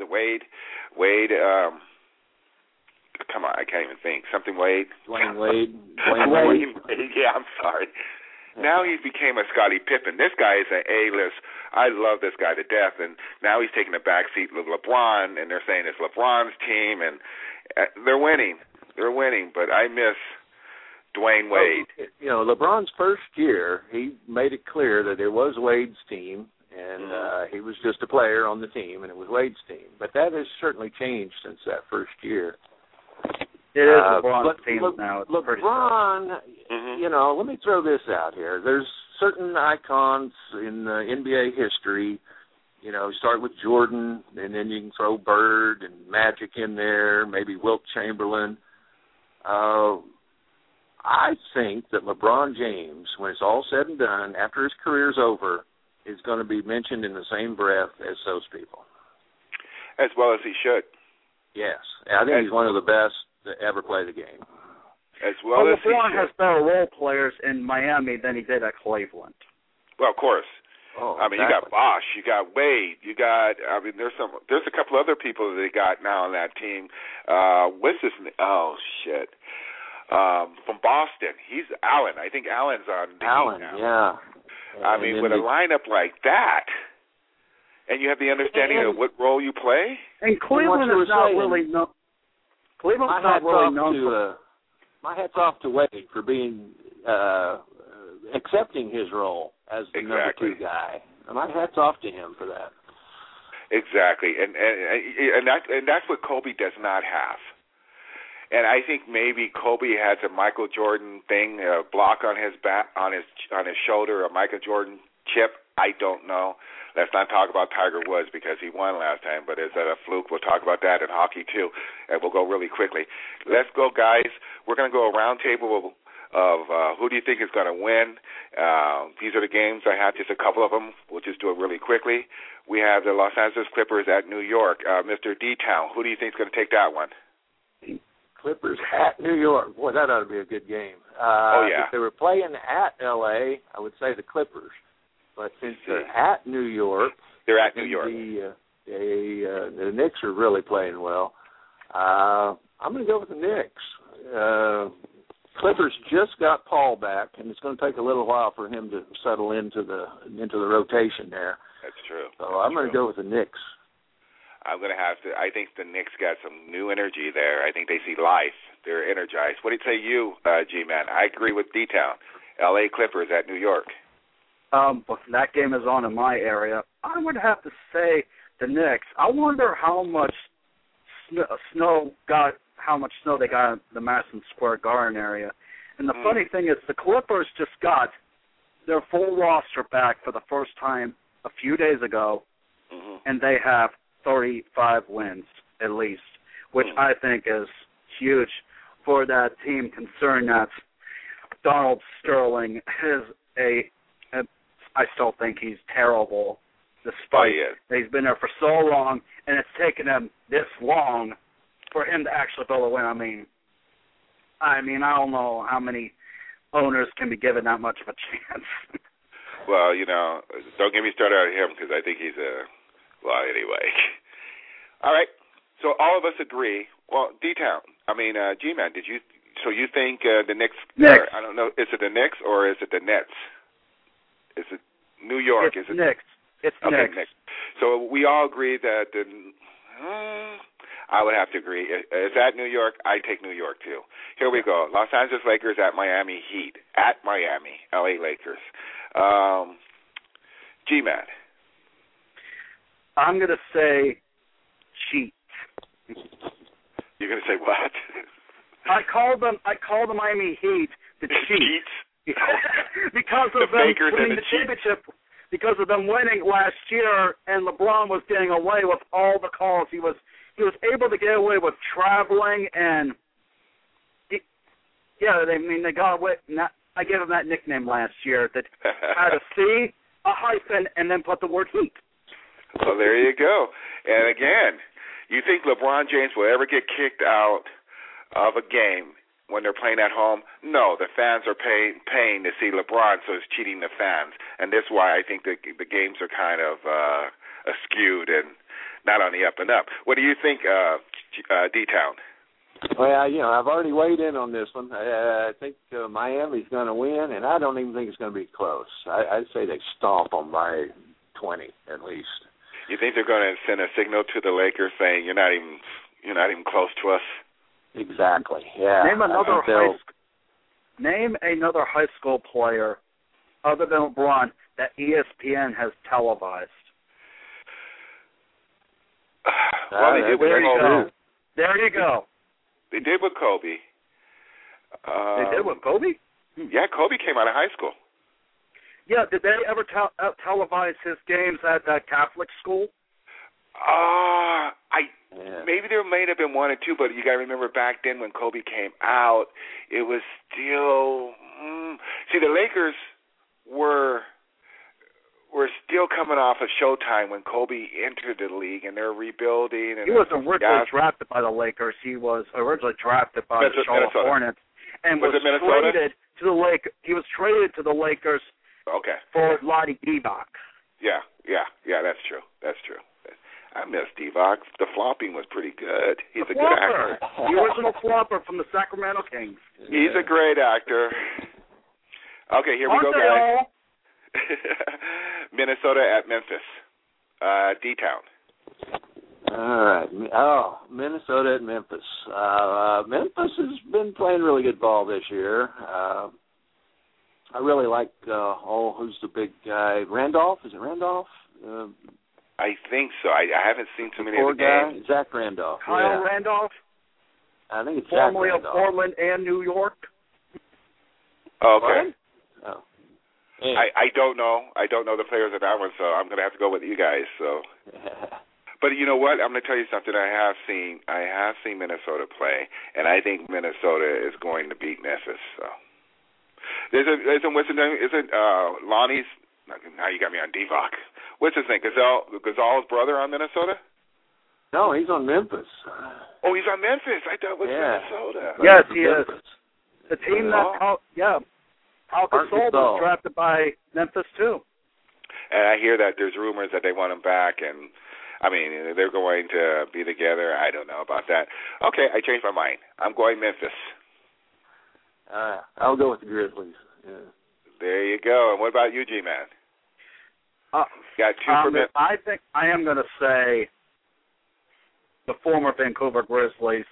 Come on, I can't even think. Something Wade. Dwayne Wade. Yeah, I'm sorry. Now he became a Scottie Pippen. This guy is an A-list. I love this guy to death, and now he's taking a back seat with LeBron, and they're saying it's LeBron's team, and they're winning. But I miss Dwayne Wade. Well, you know, LeBron's first year, he made it clear that it was Wade's team, and he was just a player on the team, and it was Wade's team. But that has certainly changed since that first year. It is LeBron's team now. LeBron, you know, let me throw this out here. There's certain icons in NBA history. You know, start with Jordan, and then you can throw Bird and Magic in there, maybe Wilt Chamberlain. I think that LeBron James, when it's all said and done, after his career's over, is going to be mentioned in the same breath as those people. As well as he should. Yes. I think he's one of the best to ever play the game. As well as LeBron has better role players in Miami than he did at Cleveland. Well, of course. Oh, I mean, exactly. You got Bosh, you got Wade, there's a couple other people that they got now on that team. What's his name? Oh, shit. From Boston. He's Allen. I think Allen's on the team now. Yeah. I mean, with a lineup like that, and you have the understanding of what role you play. And Cleveland is not really known. Cleveland's not really known for. My hat's off to Wade for being accepting his role as the number 2 guy. And my hat's off to him for that. Exactly, and that's what Kobe does not have. And I think maybe Kobe has a Michael Jordan thing, a block on his back, on his shoulder, a Michael Jordan chip. I don't know. Let's not talk about Tiger Woods because he won last time, but is that a fluke? We'll talk about that in hockey too, and we'll go really quickly. Let's go, guys. We're going to go a round table of who do you think is going to win. These are the games. I have just a couple of them. We'll just do it really quickly. We have the Los Angeles Clippers at New York. Mr. D-Town, who do you think is going to take that one? Clippers at New York. Boy, that ought to be a good game. If they were playing at L.A., I would say the Clippers. But since they're at New York, the Knicks are really playing well. I'm going to go with the Knicks. Clippers just got Paul back, and it's going to take a little while for him to settle into the rotation there. That's true. So I'm going to go with the Knicks. I'm going to have to. I think the Knicks got some new energy there. I think they see life. They're energized. What do you say, G-Man? I agree with D-Town. L.A. Clippers at New York. But that game is on in my area. I would have to say the Knicks. I wonder how much snow they got in the Madison Square Garden area. And the funny thing is the Clippers just got their full roster back for the first time a few days ago, and they have 35 wins at least, which I think is huge for that team, considering that Donald Sterling is I still think he's terrible, despite he's been there for so long, and it's taken him this long for him to actually be able to win. I mean, I don't know how many owners can be given that much of a chance. Well, don't get me started on him because I think he's anyway. All right. So all of us agree. Well, D-Town, G-Man, so you think the Knicks. I don't know, is it the Knicks or is it the Nets? Is it New York? It's Knicks. It's okay, Knicks. So we all agree that I would have to agree. Is that New York? I take New York, too. Here we go. Los Angeles Lakers at Miami Heat. At Miami, L.A. Lakers. G-Man. I'm going to say cheat. You're going to say what? I call the Miami Heat the cheat. Because of them winning the championship. Because of them winning last year, and LeBron was getting away with all the calls. He was able to get away with traveling, and they got away. I gave him that nickname last year that had a C, a hyphen, and then put the word Heat. Well, there you go. And again, you think LeBron James will ever get kicked out of a game when they're playing at home? No, the fans are paying to see LeBron, so it's cheating the fans. And that's why I think the games are kind of skewed and not on the up and up. What do you think, D-Town? Well, I've already weighed in on this one. I think Miami's going to win, and I don't even think it's going to be close. I'd say they stomp them by 20 at least. You think they're going to send a signal to the Lakers saying you're not even close to us? Exactly. Yeah. Name another high school player other than LeBron that ESPN has televised. Well, they did with Kobe. There you go. They did with Kobe. They did with Kobe? Yeah, Kobe came out of high school. Yeah, did they ever televise his games at that Catholic school? Maybe there may have been one or two, but you got to remember back then when Kobe came out, it was still. See, the Lakers were still coming off of Showtime when Kobe entered the league, and they're rebuilding. And he was originally drafted by the Lakers. He was originally drafted by the Charlotte Hornets, and was traded to the Lakers. He was traded to the Lakers. Okay. For Lottie Divac. Yeah, that's true. I miss Divac. The flopping was pretty good. He's a good actor. The original flopper from the Sacramento Kings. He's a great actor. Okay, here we go, guys. Minnesota at Memphis. D-Town. All right. Oh, Minnesota at Memphis. Memphis has been playing really good ball this year. I really like, who's the big guy? Randolph? Is it Randolph? I think so. I haven't seen too many of the games. Zach Randolph. Kyle Randolph? I think it's formerly Zach Randolph. of Portland and New York. Okay. What? Oh. Hey. I don't know. I don't know the players of that one, so I'm going to have to go with you guys. So, but you know what? I'm going to tell you something. I have seen Minnesota play, and I think Minnesota is going to beat Memphis. So. Isn't Lonnie's? Now you got me on Divac. What's his name? Gazelle's brother on Minnesota? No, he's on Memphis. Oh, he's on Memphis. I thought it was Minnesota. Yes, he is. The team Al Gasol was drafted by Memphis too. And I hear that there's rumors that they want him back, and I mean they're going to be together. I don't know about that. Okay, I changed my mind. I'm going Memphis. I'll go with the Grizzlies. Yeah. There you go. And what about you, G-Man? Got two for Memphis. I think I am going to say the former Vancouver Grizzlies.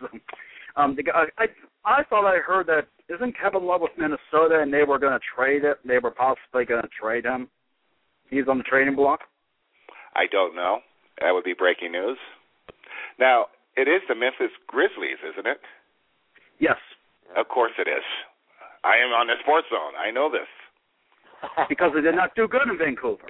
I thought I heard that isn't Kevin Love with Minnesota, and they were going to trade it. They were possibly going to trade him. He's on the trading block. I don't know. That would be breaking news. Now, it is the Memphis Grizzlies, isn't it? Yes. Of course it is. I am on the Sports Zone. I know this. Because they did not do good in Vancouver.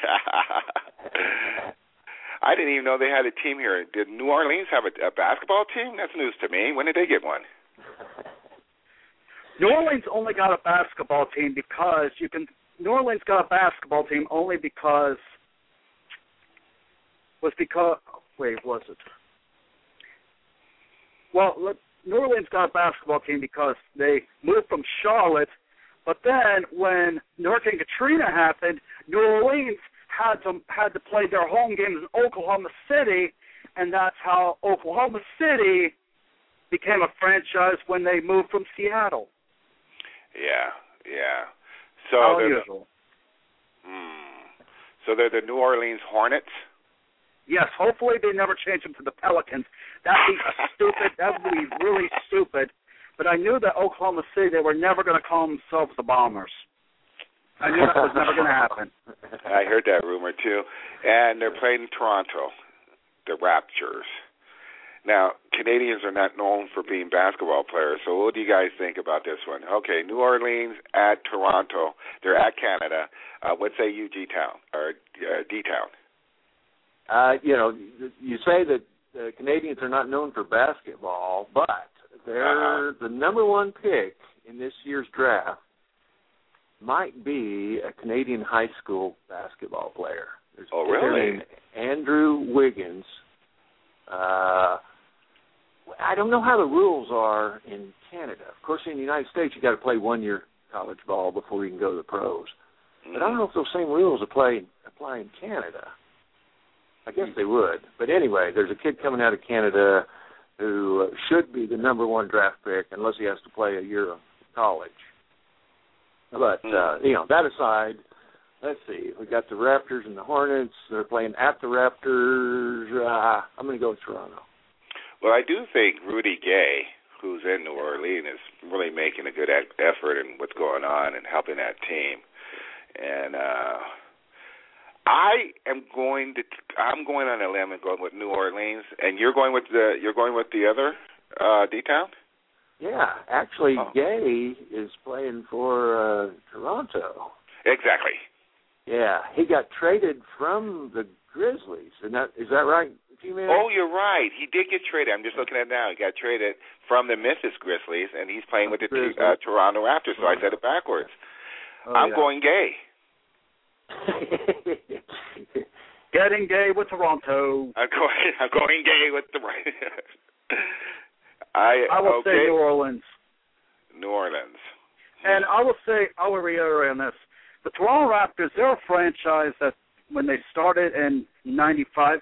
I didn't even know they had a team here. Did New Orleans have a basketball team? That's news to me. When did they get one? New Orleans only got a basketball team because New Orleans got a basketball team only because. Was it? Well, New Orleans got a basketball team because they moved from Charlotte, but then when Hurricane Katrina happened, New Orleans had to play their home games in Oklahoma City, and that's how Oklahoma City became a franchise when they moved from Seattle. Yeah. So unusual. So they're the New Orleans Hornets? Yes, hopefully they never change him to the Pelicans. That'd be stupid. That would be really stupid. But I knew that Oklahoma City, they were never going to call themselves the Bombers. I knew that was never going to happen. I heard that rumor, too. And they're playing in Toronto, the Raptors. Now, Canadians are not known for being basketball players, so what do you guys think about this one? Okay, New Orleans at Toronto. They're at Canada. What say you, D-Town? You say that the Canadians are not known for basketball, but they're the number one pick in this year's draft might be a Canadian high school basketball player. There's a player named Andrew Wiggins. I don't know how the rules are in Canada. Of course, in the United States, you got to play 1 year college ball before you can go to the pros. But I don't know if those same rules apply in Canada. I guess they would. But anyway, there's a kid coming out of Canada who should be the number one draft pick unless he has to play a year of college. But, that aside, let's see. We got the Raptors and the Hornets. They're playing at the Raptors. I'm going to go with Toronto. Well, I do think Rudy Gay, who's in New Orleans, is really making a good effort in what's going on and helping that team. And I'm going on a limb and going with New Orleans. And you're going with the other D-Town? Yeah, actually, Gay is playing for Toronto. Exactly. Yeah, he got traded from the Grizzlies. Is that right, G-Man? Oh, you're right. He did get traded. I'm just looking at it now. He got traded from the Memphis Grizzlies, and he's playing with the Toronto Raptors, so I said it backwards. I'm going Gay. Getting Gay with Toronto. I'm going Gay with the I will say New Orleans. New Orleans. And I will reiterate on this. The Toronto Raptors, they're a franchise that when they started in 95,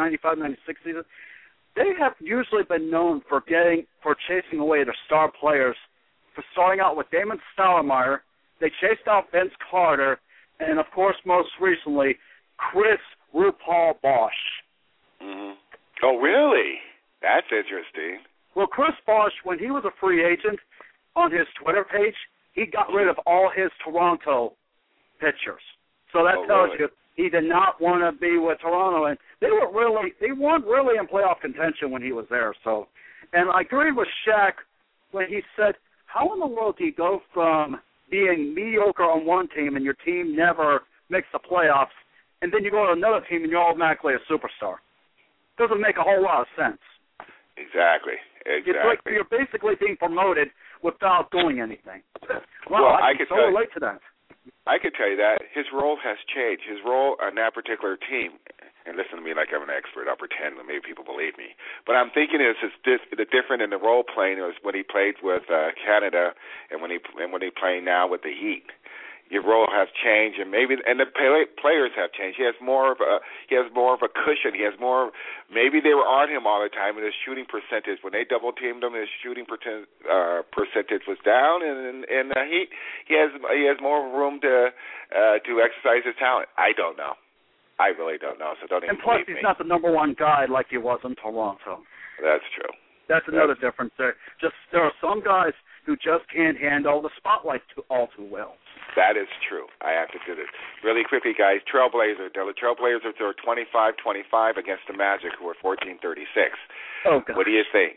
96 season, they have usually been known for chasing away their star players. For starting out with Damon Stoudemire, they chased out Vince Carter, and of course, most recently, Chris RuPaul Bosh. Mm-hmm. Oh, really? That's interesting. Well, Chris Bosh, when he was a free agent, on his Twitter page, he got rid of all his Toronto pitchers. So that tells you he did not want to be with Toronto, and they weren't really in playoff contention when he was there. So, and I agree with Shaq when he said, "How in the world do you go from being mediocre on one team and your team never makes the playoffs, and then you go to another team and you're automatically a superstar?" Doesn't make a whole lot of sense. Exactly. It's like you're basically being promoted without doing anything. Well, I can could relate to that. I could tell you that his role has changed. His role on that particular team, and listen to me like I'm an expert. I'll pretend that maybe people believe me. But I'm thinking the different in the role playing was when he played with Canada and when he playing now with the Heat. Your role has changed, and the players have changed. He has more of a cushion. He has more. Maybe they were on him all the time, and his shooting percentage when they double teamed him, his shooting percentage was down, and he has more room to exercise his talent. I don't know. I really don't know. So don't even. And plus, he's not the number one guy like he was in Toronto. That's true. That's another difference there. There are some guys who just can't handle the spotlight all too well. That is true. I have to do this. Really quickly, guys, Trailblazers. The Trailblazers are 25-25 against the Magic, who are 14-36. Oh, God. What do you think?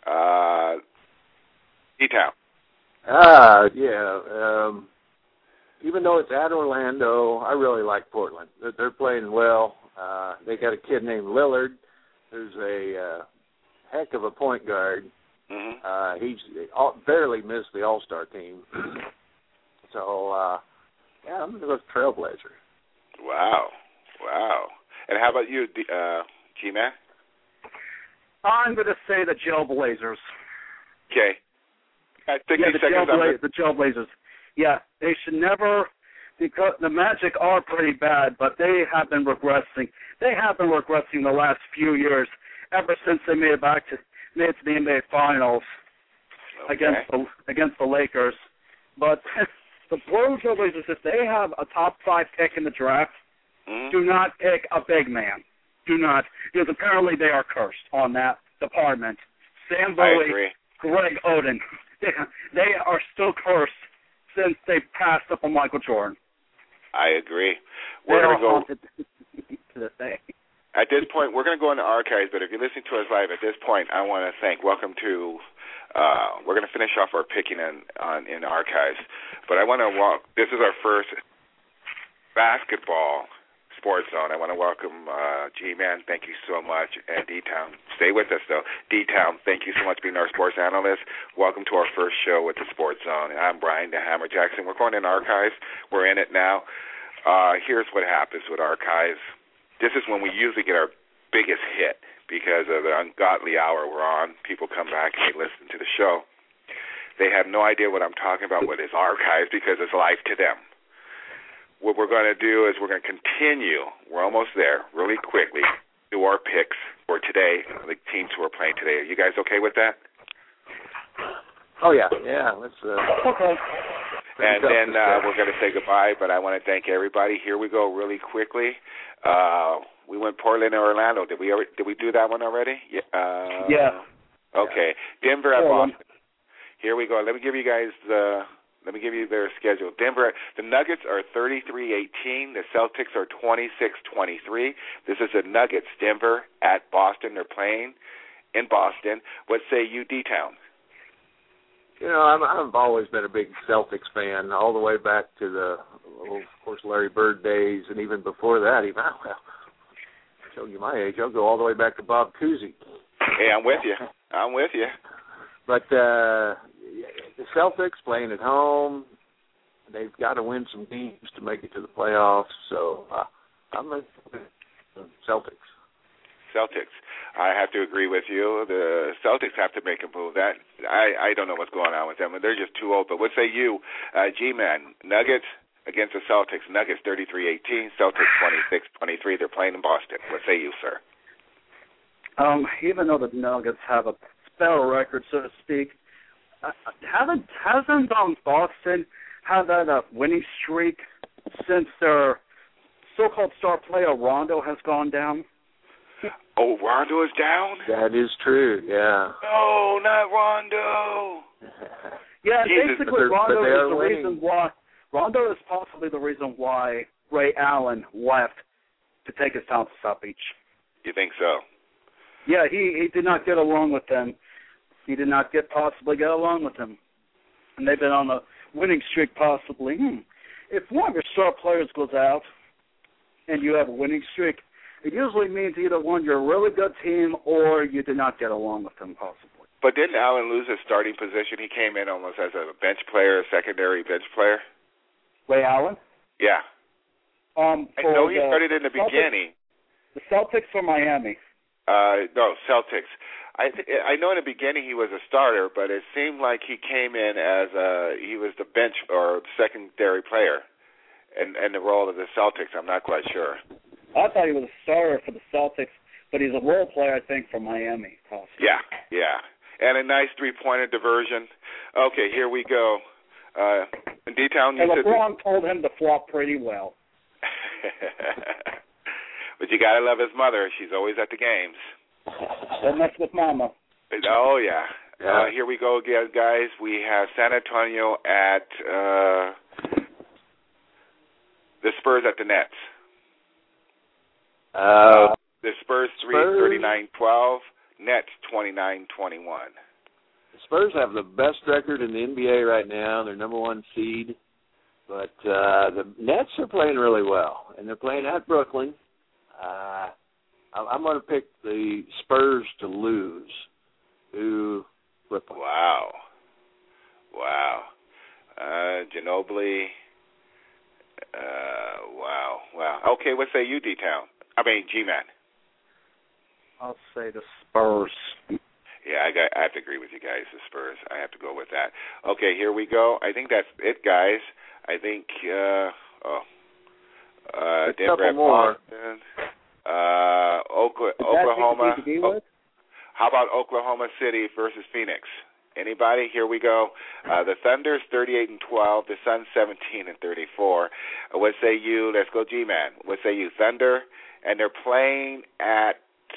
E-Town. Even though it's at Orlando, I really like Portland. They're playing well. They got a kid named Lillard, who's a heck of a point guard. Mm-hmm. He's barely missed the All-Star team. So, I'm going to go with Trailblazers. Wow. And how about you, G-Man? I'm going to say the Jailblazers. Okay. 60 seconds on the Jailblazers. Yeah, they should never, because the Magic are pretty bad, but they have been regressing. They have been regressing the last few years, ever since they made it to the NBA Finals against the Lakers. But the Trailblazers, if they have a top 5 pick in the draft, do not pick a big man. do not, because apparently they are cursed on that department. Sam Bowie, Greg Oden, they are still cursed since they passed up on Michael Jordan. I agree. We're going to go to the thing. At this point, we're going to go into archives, but if you're listening to us live at this point, I want to welcome to, we're going to finish off our picking in archives, but I want to this is our first basketball Sports Zone. I want to welcome G-Man, thank you so much, and D-Town. Stay with us, though. D-Town, thank you so much for being our sports analyst. Welcome to our first show with the Sports Zone. I'm Brian the Hammer Jackson. We're going in archives. We're in it now. Here's what happens with archives. This is when we usually get our biggest hit because of the ungodly hour we're on. People come back and they listen to the show. They have no idea what I'm talking about with this archives because it's life to them. What we're going to do is we're going to continue. We're almost there really quickly. Do our picks for today, the teams who are playing today. Are you guys okay with that? Oh, yeah. Yeah, let's okay. And then we're going to say goodbye, but I want to thank everybody. Here we go really quickly. We went Portland and Orlando. Did we do that one already? Yeah. Okay. Denver at Boston. Here we go. Let me give you guys their schedule. Denver, the Nuggets are 33-18. The Celtics are 26-23. This is the Nuggets. Denver at Boston. They're playing in Boston. What say you, D-Town? You know, I've always been a big Celtics fan, all the way back to the, of course, Larry Bird days, and even before that. Well, show you my age. I'll go all the way back to Bob Cousy. Hey, I'm with you. But the Celtics playing at home, they've got to win some games to make it to the playoffs. So I'm a Celtics. I have to agree with you. The Celtics have to make a move. That I don't know what's going on with them. They're just too old. But what say you, G-Man? Nuggets against the Celtics. Nuggets 33-18. Celtics 26-23. They're playing in Boston. What say you, sir? Even though the Nuggets have a spell record, so to speak, hasn't Boston had that winning streak since their so-called star player Rondo has gone down? Oh, Rondo is down? That is true, yeah. No, not Rondo. Yeah, basically Rondo is the reason why. Rondo is possibly the reason why Ray Allen left to take his time to South Beach. You think so? Yeah, he did not get along with them. He did not possibly get along with them. And they've been on a winning streak possibly. If one of your star players goes out and you have a winning streak, it usually means either one, you're a really good team, or you did not get along with them, possibly. But didn't Allen lose his starting position? He came in almost as a bench player, a secondary bench player. Ray Allen? Yeah. I know he started in the beginning. The Celtics or Miami? No, Celtics. I know in the beginning he was a starter, but it seemed like he came in as he was the bench or secondary player in the role of the Celtics. I'm not quite sure. I thought he was a starter for the Celtics, but he's a role player, I think, for Miami, possibly. Yeah. And a nice three-pointer diversion. Okay, here we go. In D-Town, you said... LeBron told him to flop pretty well. But you got to love his mother. She's always at the games. Don't mess with Mama. Oh, yeah. Here we go again, guys. We have San Antonio at the Spurs at the Nets. The Spurs 39-12, Nets 29-21. The Spurs have the best record in the NBA right now. They're number one seed. But the Nets are playing really well, and they're playing at Brooklyn. I'm going to pick the Spurs to lose to Brooklyn. Wow. Ginobili. Wow. Okay, what say you, D-Town? G-Man. I'll say the Spurs. Yeah, I have to agree with you guys, the Spurs. I have to go with that. Okay, here we go. I think that's it, guys. I think Denver at Boston. Oklahoma. How about Oklahoma City versus Phoenix? Anybody? Here we go. The Thunder's 38-12. The Suns 17-34. What say you? Let's go, G-Man. What say you? Thunder, and they're playing at.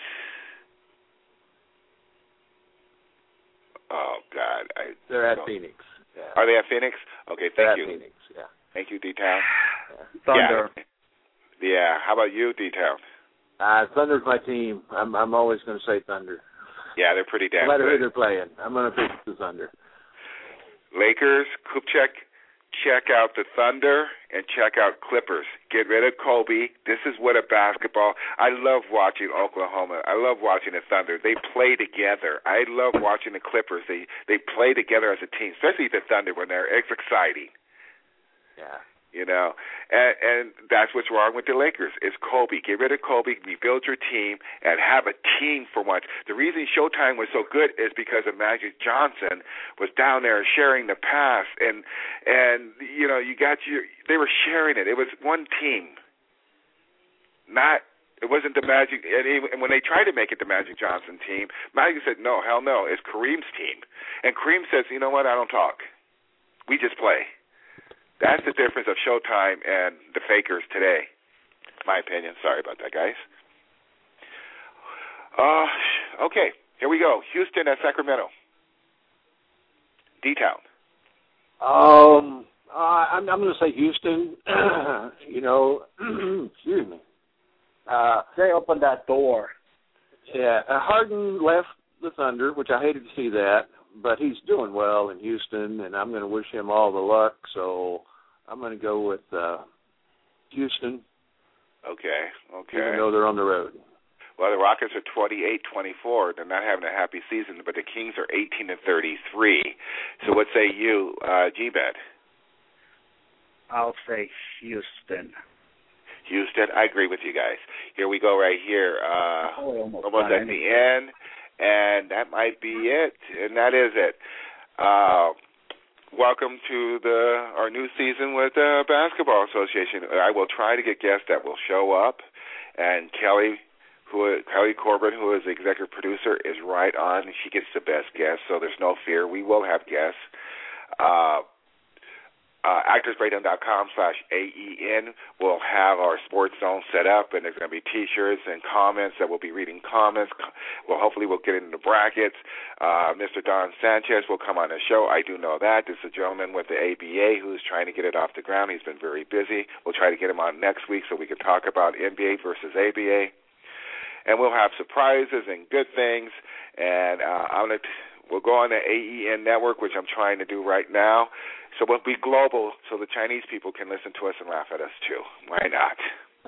Oh God, they're at Phoenix. Yeah. Are they at Phoenix? Okay, thank you. They're at Phoenix. Yeah. Thank you, D-Town. Thunder. Yeah. How about you, D-Town? Thunder's my team. I'm always going to say Thunder. Yeah, they're pretty damn good. No matter who good. they're playing, I'm going to pick the Thunder. Lakers, Kupchak, check out the Thunder and check out Clippers. Get rid of Kobe. This is what a basketball. I love watching Oklahoma. I love watching the Thunder. They play together. I love watching the Clippers. They play together as a team, especially the Thunder when it's exciting. Yeah. You know, and that's what's wrong with the Lakers. It's Kobe. Get rid of Kobe, rebuild your team, and have a team for once. The reason Showtime was so good is because of Magic Johnson was down there sharing the pass, and you know, they were sharing it. It was one team. It wasn't the Magic, and when they tried to make it the Magic Johnson team, Magic said, no, hell no, it's Kareem's team. And Kareem says, you know what, I don't talk. We just play. That's the difference of Showtime and the fakers today, my opinion. Sorry about that, guys. Okay, here we go. Houston at Sacramento. D-Town. I'm going to say Houston. You know, excuse me. They opened that door. Yeah, Harden left the Thunder, which I hated to see that. But he's doing well in Houston, and I'm going to wish him all the luck. So I'm going to go with Houston. Okay. Even though they're on the road. Well, the Rockets are 28-24. They're not having a happy season, but the Kings are 18-33. So what say you, G-Bet? I'll say Houston. Houston, I agree with you guys. Here we go right here. Almost at the end. And that might be it, and that is it. Welcome to our new season with the Basketball Association. I will try to get guests that will show up, and Kelly Corbin, who is the executive producer, is right on. She gets the best guests, so there's no fear. We will have guests. ActorsBreakdown.com/AEN will have our sports zone set up, and there's going to be T-shirts and comments that we'll be reading comments. Hopefully we'll get into the brackets. Mr. Don Sanchez will come on the show. I do know that. This is a gentleman with the ABA who's trying to get it off the ground. He's been very busy. We'll try to get him on next week so we can talk about NBA versus ABA. And we'll have surprises and good things. And we'll go on the AEN network, which I'm trying to do right now. So we'll be global so the Chinese people can listen to us and laugh at us, too. Why not?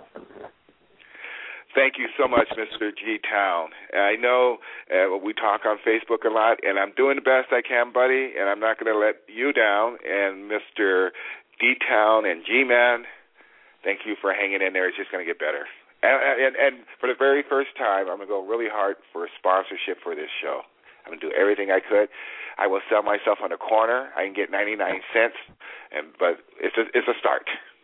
Thank you so much, Mr. G-Town. I know we talk on Facebook a lot, and I'm doing the best I can, buddy, and I'm not going to let you down. And Mr. D-Town and G-Man, thank you for hanging in there. It's just going to get better. And for the very first time, I'm going to go really hard for a sponsorship for this show. I'm going to do everything I could. I will sell myself on the corner. I can get 99 cents, but it's a start.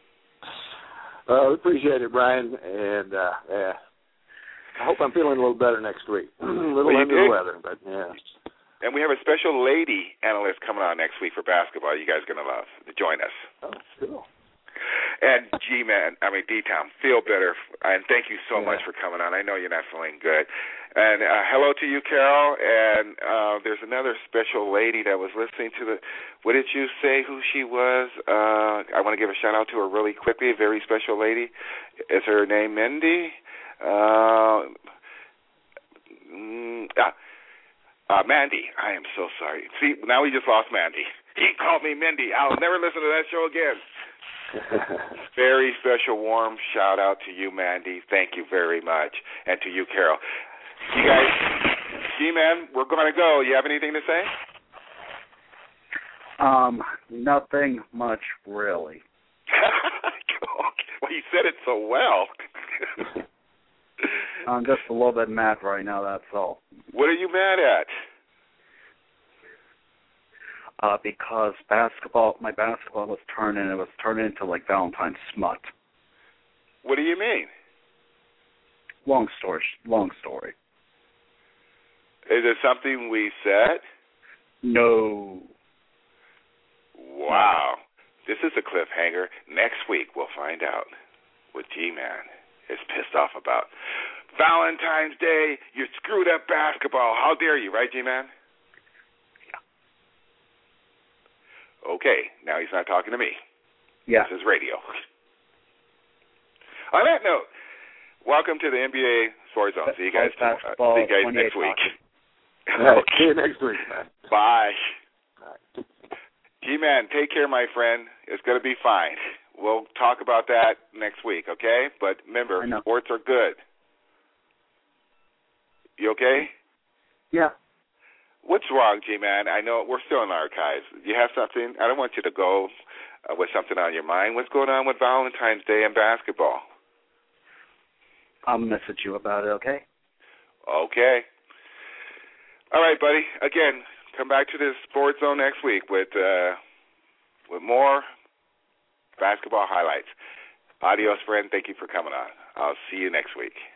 We appreciate it, Brian, and I hope I'm feeling a little better next week. A little under the weather, but yeah. And we have a special lady analyst coming on next week for basketball. You guys are going to love to join us. Oh, cool. And D-Town, feel better. And thank you so much for coming on. I know you're not feeling good. And hello to you, Carol. And there's another special lady that was listening to what did you say who she was? I want to give a shout-out to her really quickly, a very special lady. Is her name Mindy? Mandy. I am so sorry. See, now we just lost Mandy. He called me Mindy. I'll never listen to that show again. Very special, warm shout out to you, Mandy. Thank you very much, and to you, Carol. You guys, G-Man, we're going to go. You have anything to say? Nothing much, really. Well, you said it so well. I'm just a little bit mad right now, that's all. What are you mad at? Because my basketball was turned into like Valentine's smut. What do you mean? Long story. Is it something we said? No. Wow. This is a cliffhanger. Next week we'll find out what G-Man is pissed off about. Valentine's Day, you screwed up basketball. How dare you, right, G-Man? Yeah. Okay, now he's not talking to me. Yeah. This is radio. On that note, welcome to the NBA Sports Zone. See you guys next week. Right. See you next week, man. Bye. G-Man, take care, my friend. It's going to be fine. We'll talk about that next week, okay? But remember, sports are good. You okay? Yeah. What's wrong, G-Man? I know we're still in the archives. You have something? I don't want you to go with something on your mind. What's going on with Valentine's Day and basketball? I'll message you about it, okay? Okay. All right, buddy. Again, come back to the Sports Zone next week with more basketball highlights. Adios, friend. Thank you for coming on. I'll see you next week.